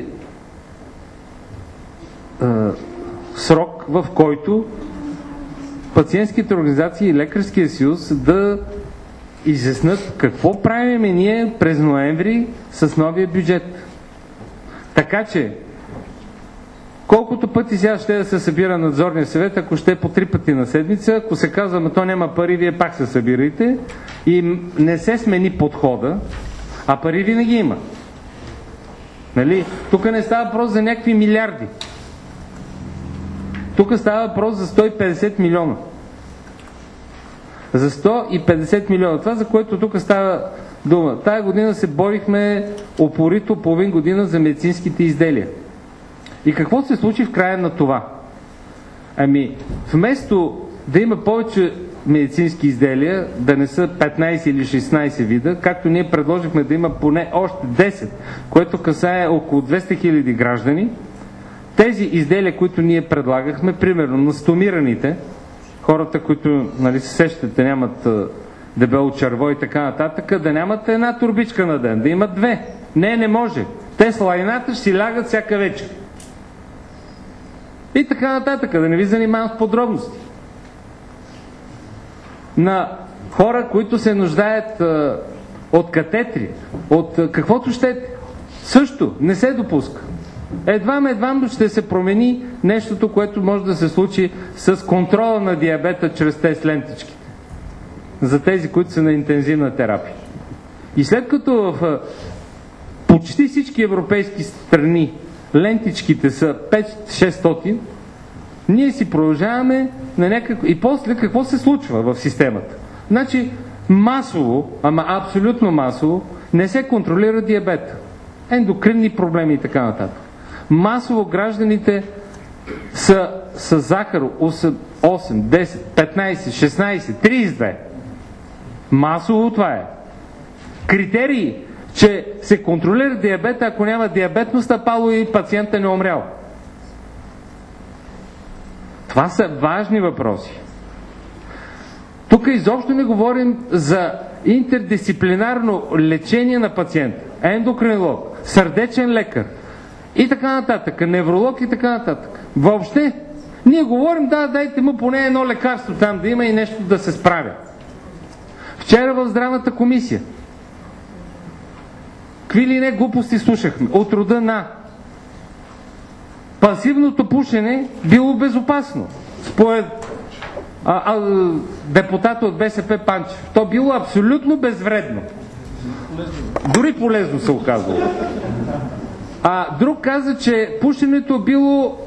срок, в който пациентските организации и Лекарския съюз да изяснат какво правим ние през ноември с новия бюджет. Така че, колкото пъти сега ще да се събира надзорния съвет, ако ще е по 3 пъти на седмица, ако се казва, но то няма пари, вие пак се събирайте, и не се смени подхода, а пари винаги има. Нали? Тук не става въпрос за някакви милиарди. Тук става въпрос за 150 милиона. За 150 милиона. Това, за което тук става дума. Тая година се борихме упорито половин година за медицинските изделия. И какво се случи в края на това? Ами, вместо да има повече медицински изделия, да не са 15 или 16 вида, както ние предложихме да има поне още 10, което касае около 200 000 граждани, тези изделия, които ние предлагахме, примерно на стомираните, хората, които, нали, се сещате, нямат дебело черво и така нататък, да нямат една турбичка на ден, да имат 2. Не може. Те с лайната ще си лягат всяка вечер. И така нататък, да не ви занимавам с подробности. На хора, които се нуждаят от катетри, от каквото щете, също не се допуска. Едвам ще се промени нещото, което може да се случи с контрола на диабета чрез тест лентичките. За тези, които са на интензивна терапия. И след като в почти всички европейски страни лентичките са 5-600, ние си продължаваме на някакво... И после какво се случва в системата? Значи масово, ама абсолютно масово, не се контролира диабета. Ендокринни проблеми и така нататък. Масово гражданите са с захар 8, 10, 15, 16, 32. Масово това е. Критерии, че се контролира диабета, ако няма диабетност, а пало и пациента не умрял. Това са важни въпроси. Тук изобщо не говорим за интердисциплинарно лечение на пациента. Ендокринолог, сърдечен лекар и така нататък, невролог и така нататък. Въобще, ние говорим, дайте му поне едно лекарство там да има и нещо да се справя. Вчера в здравната комисия какви ли не глупости слушахме от рода на пасивното пушене било безопасно. Според депутата от БСП Панчев. То било абсолютно безвредно. Дори полезно се оказало. Друг каза, че пушенето било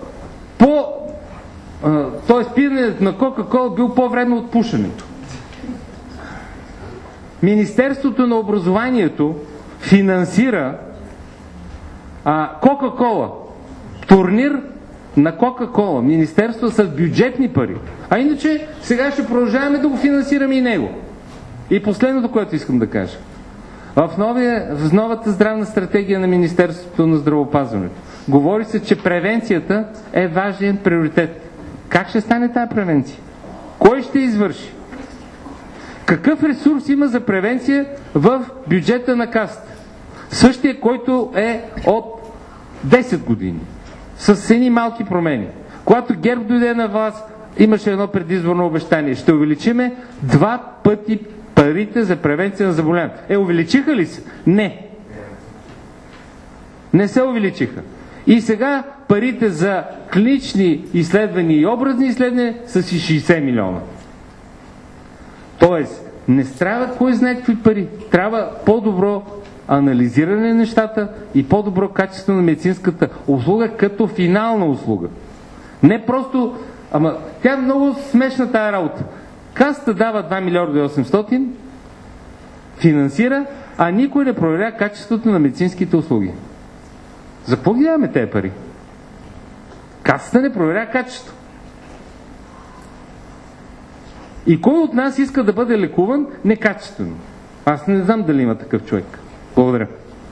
т.е. пиенето на Кока-кола бил по-вредно от пушенето. Министерството на образованието финансира Кока-кола. Турнир на Кока-кола. Министерство с бюджетни пари. А иначе сега ще продължаваме да го финансираме и него. И последното, което искам да кажа. В новата здравна стратегия на Министерството на здравеопазването говори се, че превенцията е важен приоритет. Как ще стане тази превенция? Кой ще извърши? Какъв ресурс има за превенция в бюджета на Касата? Същия, който е от 10 години. С едни малки промени. Когато ГЕРБ дойде на власт, имаше едно предизборно обещание. Ще увеличиме 2 пъти парите за превенция на заболяването. Увеличиха ли се? Не. Не се увеличиха. И сега парите за клинични изследвания и образни изследвания са си 60 милиона. Тоест, не трябва кой знае какви пари. Трябва по-добро анализиране на нещата и по-добро качество на медицинската услуга като финална услуга. Не просто... тя е много смешна тая работа. Касата дава 2 милиарда и 800, финансира, а никой не проверя качеството на медицинските услуги. За какво ги даваме тези пари? Касата не проверя качество. И кой от нас иска да бъде лекуван некачествено? Аз не знам дали има такъв човек. Благодаря.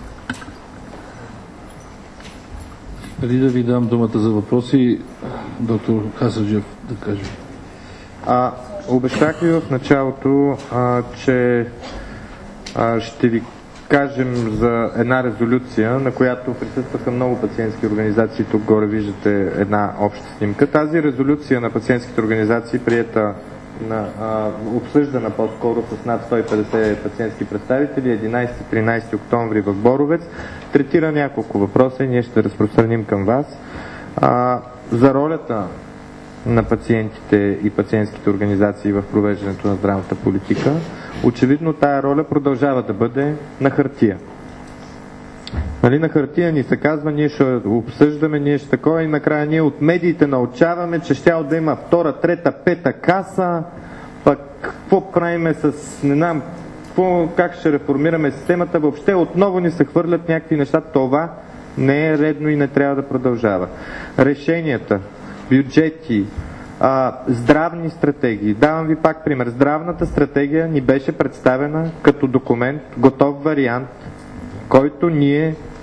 Преди да ви дам думата за въпроси, доктор Хасаджиев да каже. Обещах ви в началото, че ще ви кажем за една резолюция, на която присъстваха много пациентски организации. Тук горе виждате една обща снимка. Тази резолюция на пациентските организации, приета обсъждана по-скоро с над 150 пациентски представители, 11-13 октомври в Боровец, третира няколко въпроса и ние ще разпространим към вас. За ролята на пациентите и пациентските организации в провеждането на здравната политика, очевидно тая роля продължава да бъде на хартия. На хартия ни се казва, ние ще обсъждаме, ние ще такова и накрая ние от медиите научаваме, че щял да има 2, 3, 5 каса, пък какво правиме с, не знам, как ще реформираме системата, въобще отново ни се хвърлят някакви неща. Това не е редно и не трябва да продължава. Решенията, бюджети, здравни стратегии. Давам ви пак пример. Здравната стратегия ни беше представена като документ, готов вариант, който ние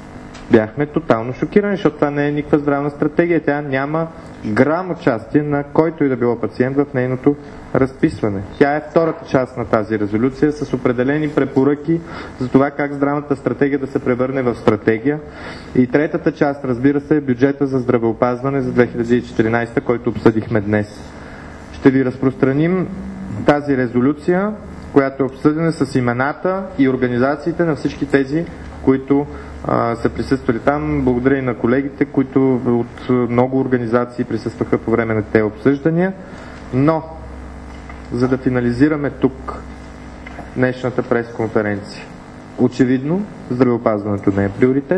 Бяхме тотално шокирани, защото това не е никаква здравна стратегия. Тя няма грам участие на който и да било пациент в нейното разписване. Тя е втората част на тази резолюция с определени препоръки за това как здравната стратегия да се превърне в стратегия. И третата част, разбира се, е бюджета за здравеопазване за 2014, който обсъдихме днес. Ще ви разпространим тази резолюция, която е обсъдена с имената и организациите на всички тези, които са присъствали там. Благодаря и на колегите, които от много организации присъстваха по време на тези обсъждания. Но, за да финализираме тук днешната пресконференция, очевидно здравеопазването не е приоритет.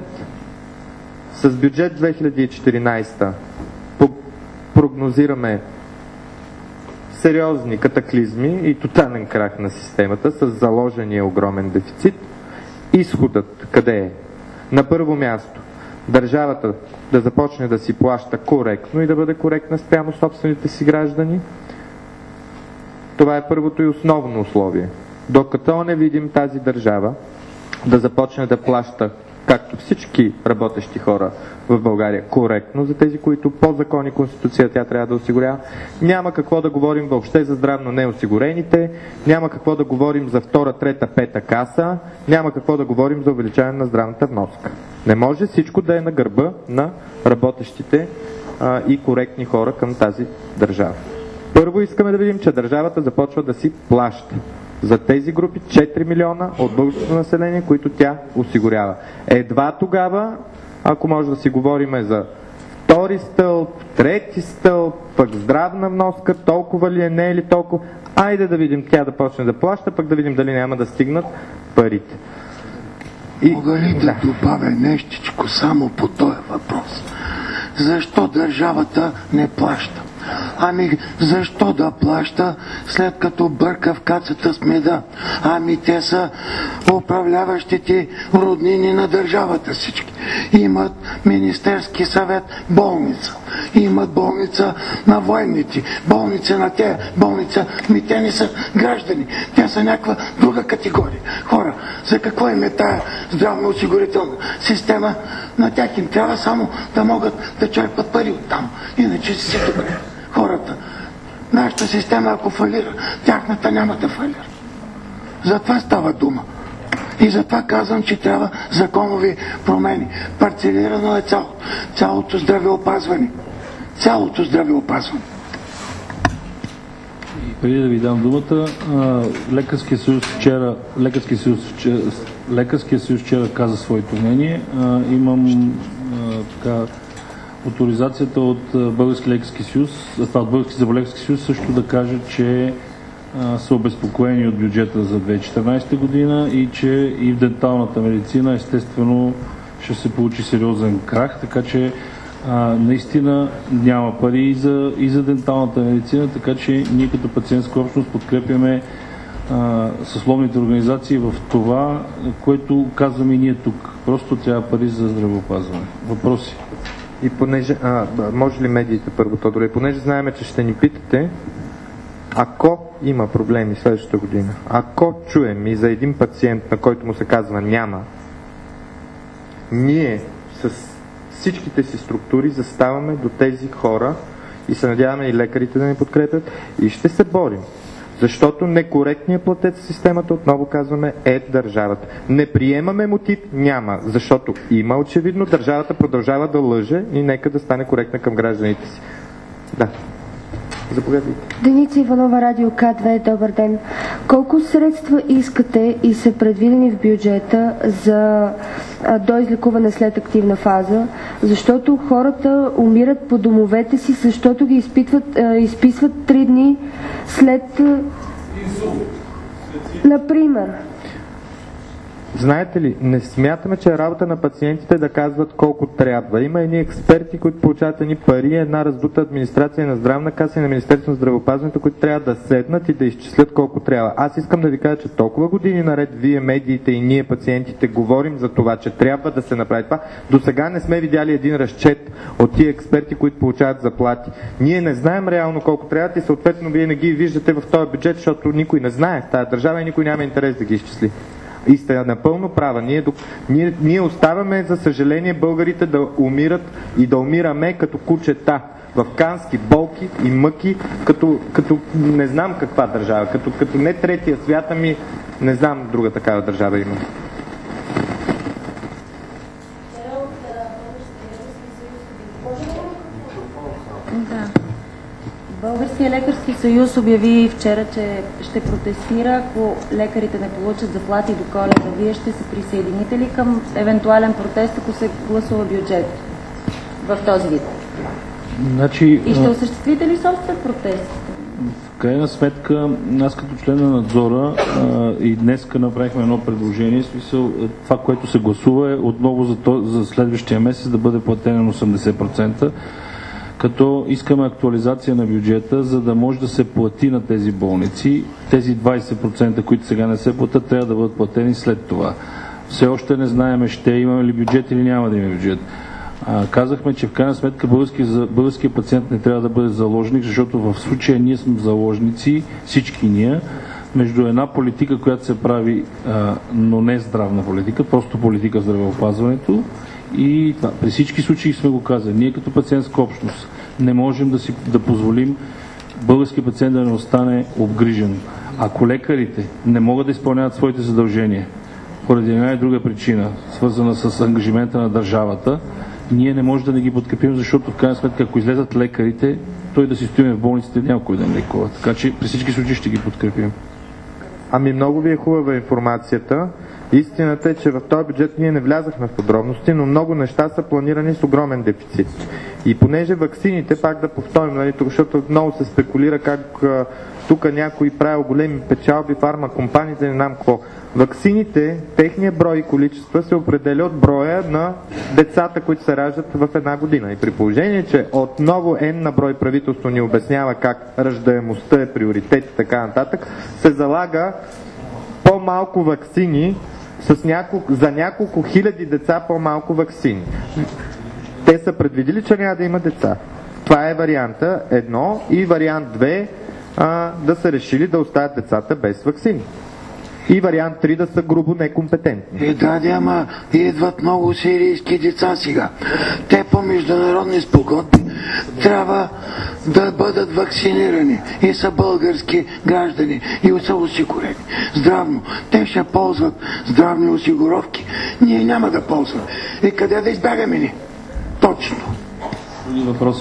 С бюджет 2014 прогнозираме сериозни катаклизми и тотален крах на системата с заложения огромен дефицит. Изходът къде е? На първо място, държавата да започне да си плаща коректно и да бъде коректна спрямо собствените си граждани. Това е първото и основно условие. Докато не видим тази държава да започне да плаща, както всички работещи хора в България, коректно за тези, които по закон и конституция тя трябва да осигурява, няма какво да говорим въобще за здравно неосигурените, няма какво да говорим за втора, трета, пета каса, няма какво да говорим за увеличаване на здравната вноска. Не може всичко да е на гърба на работещите и коректни хора към тази държава. Първо искаме да видим, че държавата започва да си плаща за тези групи 4 милиона от българското население, които тя осигурява. Едва тогава, ако може да си говорим за втори стълб, трети стълб, пък здравна вноска, толкова ли е, не е ли толкова, айде да видим тя да почне да плаща, пък да видим дали няма да стигнат парите. Мога ли да добавя нещичко само по този въпрос? Защо държавата не плаща? Ами защо да плаща, след като бърка в кацата с меда? Ами те са управляващите роднини на държавата всички. Имат Министерски съвет болница. Имат болница на военните, болница на те, болница, те не са граждани. Те са някаква друга категория. Хора, за какво им е тая здравно-осигурителна система? На тях им трябва само да могат да черпат пари оттам. Иначе си добре. Хората, нашата система ако фалира, тяхната няма да фалира. За това става дума. И затова казвам, че трябва законови промени. Парцелирано е цялото здравеопазване. Цялото здравеопазване. Преди да ви дам думата, Лекарския съюз вчера каза своето мнение. Имам авторизацията от Български лекарски съюз, от Български зъболекарски съюз също да каже, че са обезпокоени от бюджета за 2014 година и че и в денталната медицина естествено ще се получи сериозен крах, така че наистина няма пари и за денталната медицина, така че ние като пациентска общност подкрепяме съсловните организации в това, което казваме и ние тук. Просто трябва пари за здравеопазване. Въпроси? И понеже, може ли медиите първо, Тодор? И понеже знаем, че ще ни питате, ако има проблеми следващата година, ако чуем и за един пациент, на който му се казва няма, ние с всичките си структури заставаме до тези хора и се надяваме и лекарите да ни подкрепят и ще се борим. Защото некоректният платец в системата, отново казваме, е държавата. Не приемаме мотив, няма, защото има очевидно, държавата продължава да лъже и нека да стане коректна към гражданите си. Да. Заповядайте. Деница Иванова, Радио К2, добър ден. Колко средства искате и са предвидени в бюджета за доизлекуване след активна фаза? Защото хората умират по домовете си, защото ги изписват 3 дни след... Например. Знаете ли, не смятаме, че е работа на пациентите да казват колко трябва. Има едни експерти, които получават едни пари, една раздута администрация на здравна каса и на Министерството на здравеопазването, които трябва да седнат и да изчислят колко трябва. Аз искам да ви кажа, че толкова години наред вие, медиите и ние, пациентите, говорим за това, че трябва да се направи това. До сега не сме видяли един разчет от тия експерти, които получават заплати. Ние не знаем реално колко трябва и съответно вие не ги виждате в този бюджет, защото никой не знае в тази държава и никой няма интерес да ги изчисли. И сте напълно права. Ние оставаме, за съжаление, българите да умират и да умираме като кучета в кански болки и мъки, като не знам каква държава, като не третия свят, ами не знам друга такава държава има. Българския лекарски съюз обяви вчера, че ще протестира, ако лекарите не получат заплати до Коледа. Вие ще се присъедините ли към евентуален протест, ако се гласува бюджет в този вид? Значи, и ще осъществите ли собствен протест? В крайна сметка, аз като член на надзора и днеска направихме едно предложение, смисъл, това, което се гласува е отново за следващия месец да бъде платено 80%, като искаме актуализация на бюджета, за да може да се плати на тези болници. Тези 20%, които сега не се платят, трябва да бъдат платени след това. Все още не знаем, ще имаме ли бюджет или няма да имаме бюджет. Казахме, че в крайна сметка българския пациент не трябва да бъде заложник, защото в случая ние сме заложници, всички ние, между една политика, която се прави, но не здравна политика, просто политика в здравеопазването. И това, при всички случаи сме го казали. Ние като пациентска общност не можем да позволим български пациент да не остане обгрижен. Ако лекарите не могат да изпълняват своите задължения поради една и друга причина, свързана с ангажимента на държавата, ние не можем да не ги подкрепим, защото в крайна сметка, ако излезат лекарите, той да си стоиме в болниците, няма кой да не лекува. Така че при всички случаи ще ги подкрепим. Ами много ви е хубава информацията. Истината е, че в този бюджет ние не влязахме в подробности, но много неща са планирани с огромен дефицит. И понеже ваксините, пак да повторим, нали, защото много се спекулира как тук някой правил големи печалби, фармакомпаниите, не знам какво. Ваксините, техния брой и количества се определя от броя на децата, които се раждат в една година. И при положение, че отново N на брой правителство ни обяснява как раждаемостта е приоритет и така нататък, се залага по-малко ваксини за няколко хиляди деца по-малко ваксини. Те са предвидили, че няма да има деца. Това е варианта 1 и вариант 2 да са решили да оставят децата без ваксини. И вариант 3 да са грубо некомпетентни. Да, ама идват много сирийски деца сега. Те по международни спогодби трябва да бъдат вакцинирани и са български граждани и са осигурени здравно. Те ще ползват здравни осигуровки. Ние няма да ползваме. И къде да избягаме ни? Точно. Други въпроси?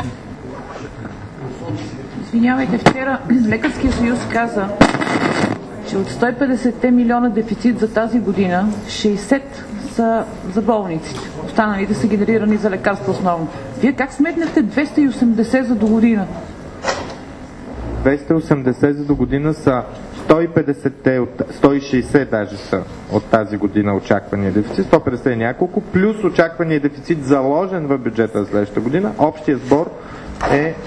Извинявайте, вчера Лекарския съюз каза, че от 150 милиона дефицит за тази година, 60 са за болниците. Останалите са генерирани за лекарства основно. Вие как сметнахте 280 за до година? 280 за до година са 160 даже са от тази година очаквания дефицит, 150 и няколко, плюс очаквания дефицит заложен в бюджета за следващата година. Общия сбор е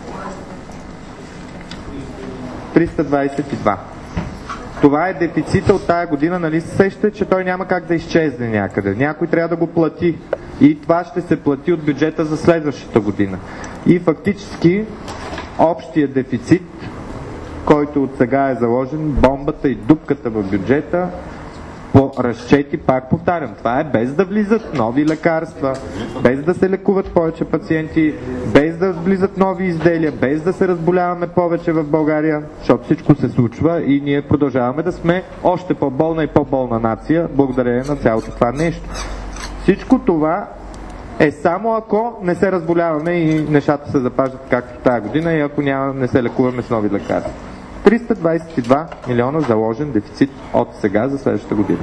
322. Това е дефицита от тая година, нали се сещате, че той няма как да изчезне някъде. Някой трябва да го плати. И това ще се плати от бюджета за следващата година. И фактически общия дефицит, който от сега е заложен, бомбата и дупката в бюджета, по разчети, пак повтарям, това е без да влизат нови лекарства, без да се лекуват повече пациенти, без да влизат нови изделия, без да се разболяваме повече в България, защото всичко се случва и ние продължаваме да сме още по-болна и по-болна нация, благодарение на цялото това нещо. Всичко това е само ако не се разболяваме и нещата се запазят както тази година и ако не се лекуваме с нови лекарства. 322 милиона заложен дефицит от сега за следващата година.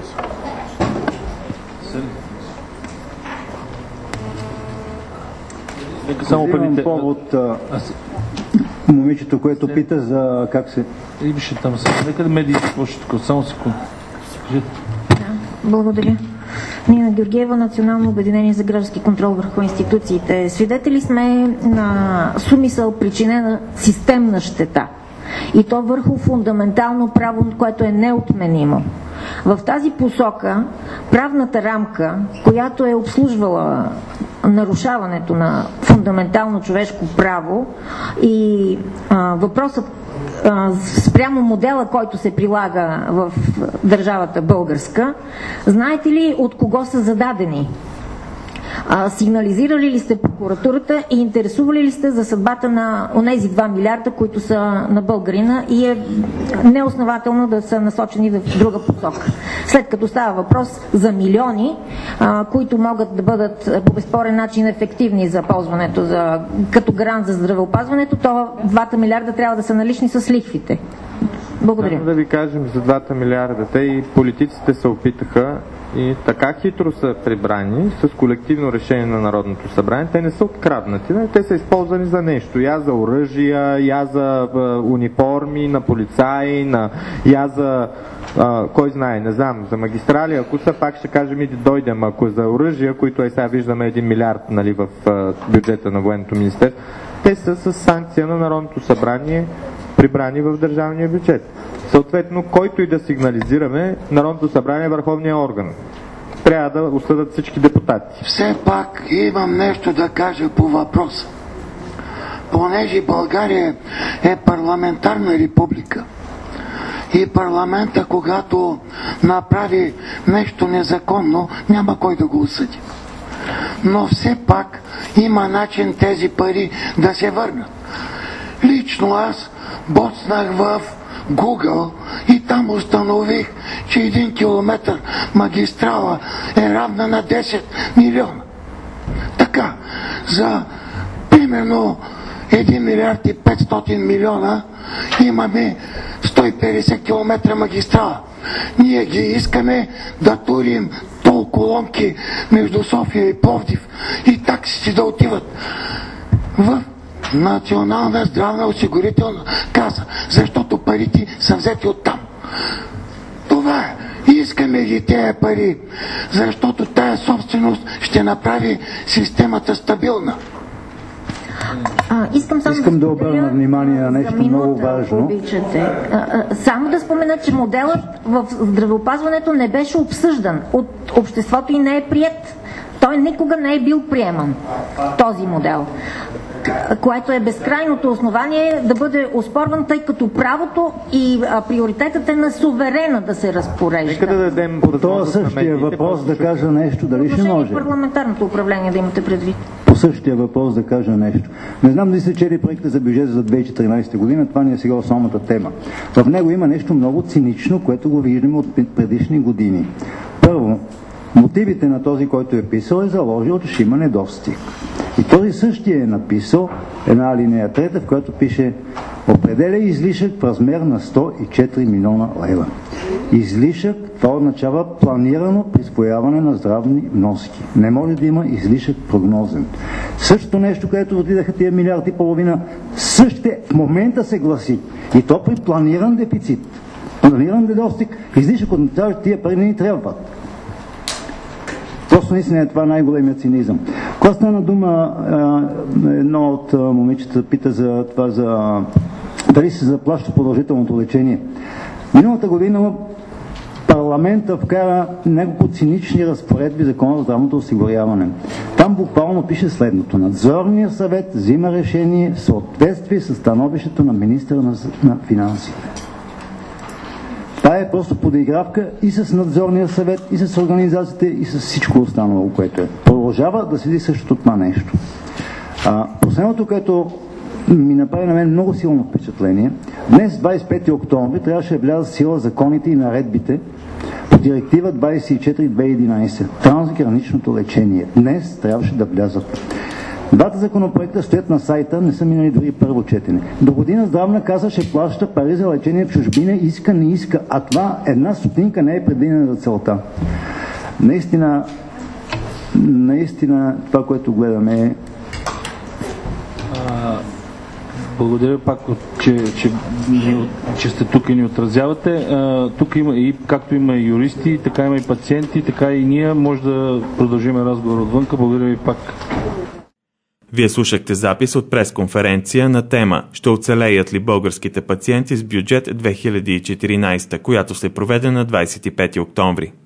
Имам повод момичето, което пита за как се... Вижте там са. Нека да медии почти, само секунда. Благодаря. Нина Георгиева, Национално обединение за граждански контрол върху институциите. Свидетели сме на с умисъл причинена системна щета. И то върху фундаментално право, което е неотменимо. В тази посока правната рамка, която е обслужвала нарушаването на фундаментално човешко право и въпросът спрямо модела, който се прилага в държавата българска, знаете ли от кого са зададени? Сигнализирали ли сте прокуратурата и интересували ли сте за съдбата на онези 2 милиарда, които са на българина и е неоснователно да са насочени в друга посока? След като става въпрос за милиони, които могат да бъдат по безспорен начин ефективни за ползването като гарант за здравеопазването, то 2 милиарда трябва да са налични с лихвите. Благодаря. Да ви кажем за 2 милиарда. Те и политиците се опитаха и така хитро са прибрани с колективно решение на Народното събрание. Те не са откраднати, те са използвани за нещо. Я за оръжия, я за униформи на полицаи, я за кой знае, не знам, за магистрали. Ако са, пак ще кажем и да дойдем. Ако за оръжия, които сега виждаме 1 милиард в бюджета на Военното министерство, те са с санкция на Народното събрание прибрани в държавния бюджет. Съответно, който и да сигнализираме, Народното събрание е върховния орган. Трябва да осъдат всички депутати. Все пак имам нещо да кажа по въпроса. Понеже България е парламентарна република и парламента, когато направи нещо незаконно, няма кой да го осъди. Но все пак има начин тези пари да се върнат. Лично аз боцнах в Google и там установих, че 1 километър магистрала е равна на 10 милиона. Така, за примерно 1 милиард и 500 милиона имаме 150 километра магистрала. Ние ги искаме да турим толкова колонки между София и Пловдив и таксите да отиват в Национална здравна осигурителна каса, защото парите са взети оттам. Това е. Искаме ги тези пари, защото тая собственост ще направи системата стабилна. Искам да обърна внимание на нещо много важно. Само да спомена, че моделът в здравеопазването не беше обсъждан от обществото и не е приет. Той никога не е бил приеман, този модел, което е безкрайното основание да бъде оспорван, тъй като правото и приоритетът е на суверена да се разпорежда. Нека да дадем по този същия въпрос да кажа нещо, дали ще може. Парламентарното управление да имате предвид. По същия въпрос да кажа нещо. Не знам дали сте чели проекта за бюджет за 2014 година, това ни е сега основната тема. В него има нещо много цинично, което го виждаме от предишни години. Първо, мотивите на този, който е писал, е заложил, че ще има недостиг. И този същия е написал една алинея 3, в която пише: определя излишък в размер на 104 милиона лева. Излишък, това означава планирано присвояване на здравни вноски. Не може да има излишък прогнозен. Същото нещо, което отидаха тия 1,5 милиарда, същите в момента се гласи. И то при планиран дефицит. Планиран недостиг, излишък означава, че тия пари не ни трябват. Просто наистина е това най-големият цинизъм. Когато стана дума, едно от момичета пита за това, дали се заплаща продължителното лечение. Миналата година парламента вкара няколко цинични разпоредби Закона за здравното осигуряване. Там буквално пише следното: надзорният съвет взима решение в съответствие с становището на министъра на финансите. Това е просто подигравка и с надзорния съвет, и с организациите, и с всичко останало, което е. Продължава да седи същото това нещо. Последното, което ми направи на мен много силно впечатление, днес, 25 октомври, трябваше да влязат в сила законите и наредбите по директива 24/2011, трансграничното лечение. Днес трябваше да влязат. Двата законопроекта стоят на сайта, не са минали дори първо четене. До година здравна каса ще плаща пари за лечение в чужбина, иска, не иска, а това една стотинка не е предвидена за целта. Наистина това, което гледаме е... Благодаря пак, че сте тук и ни отразявате. Тук има и, както има и юристи, така има и пациенти, така и ние. Може да продължим разговор отвънка. Благодаря ви пак. Вие слушахте запис от пресконференция на тема «Ще оцелеят ли българските пациенти с бюджет 2014», която се проведе на 25 октомври.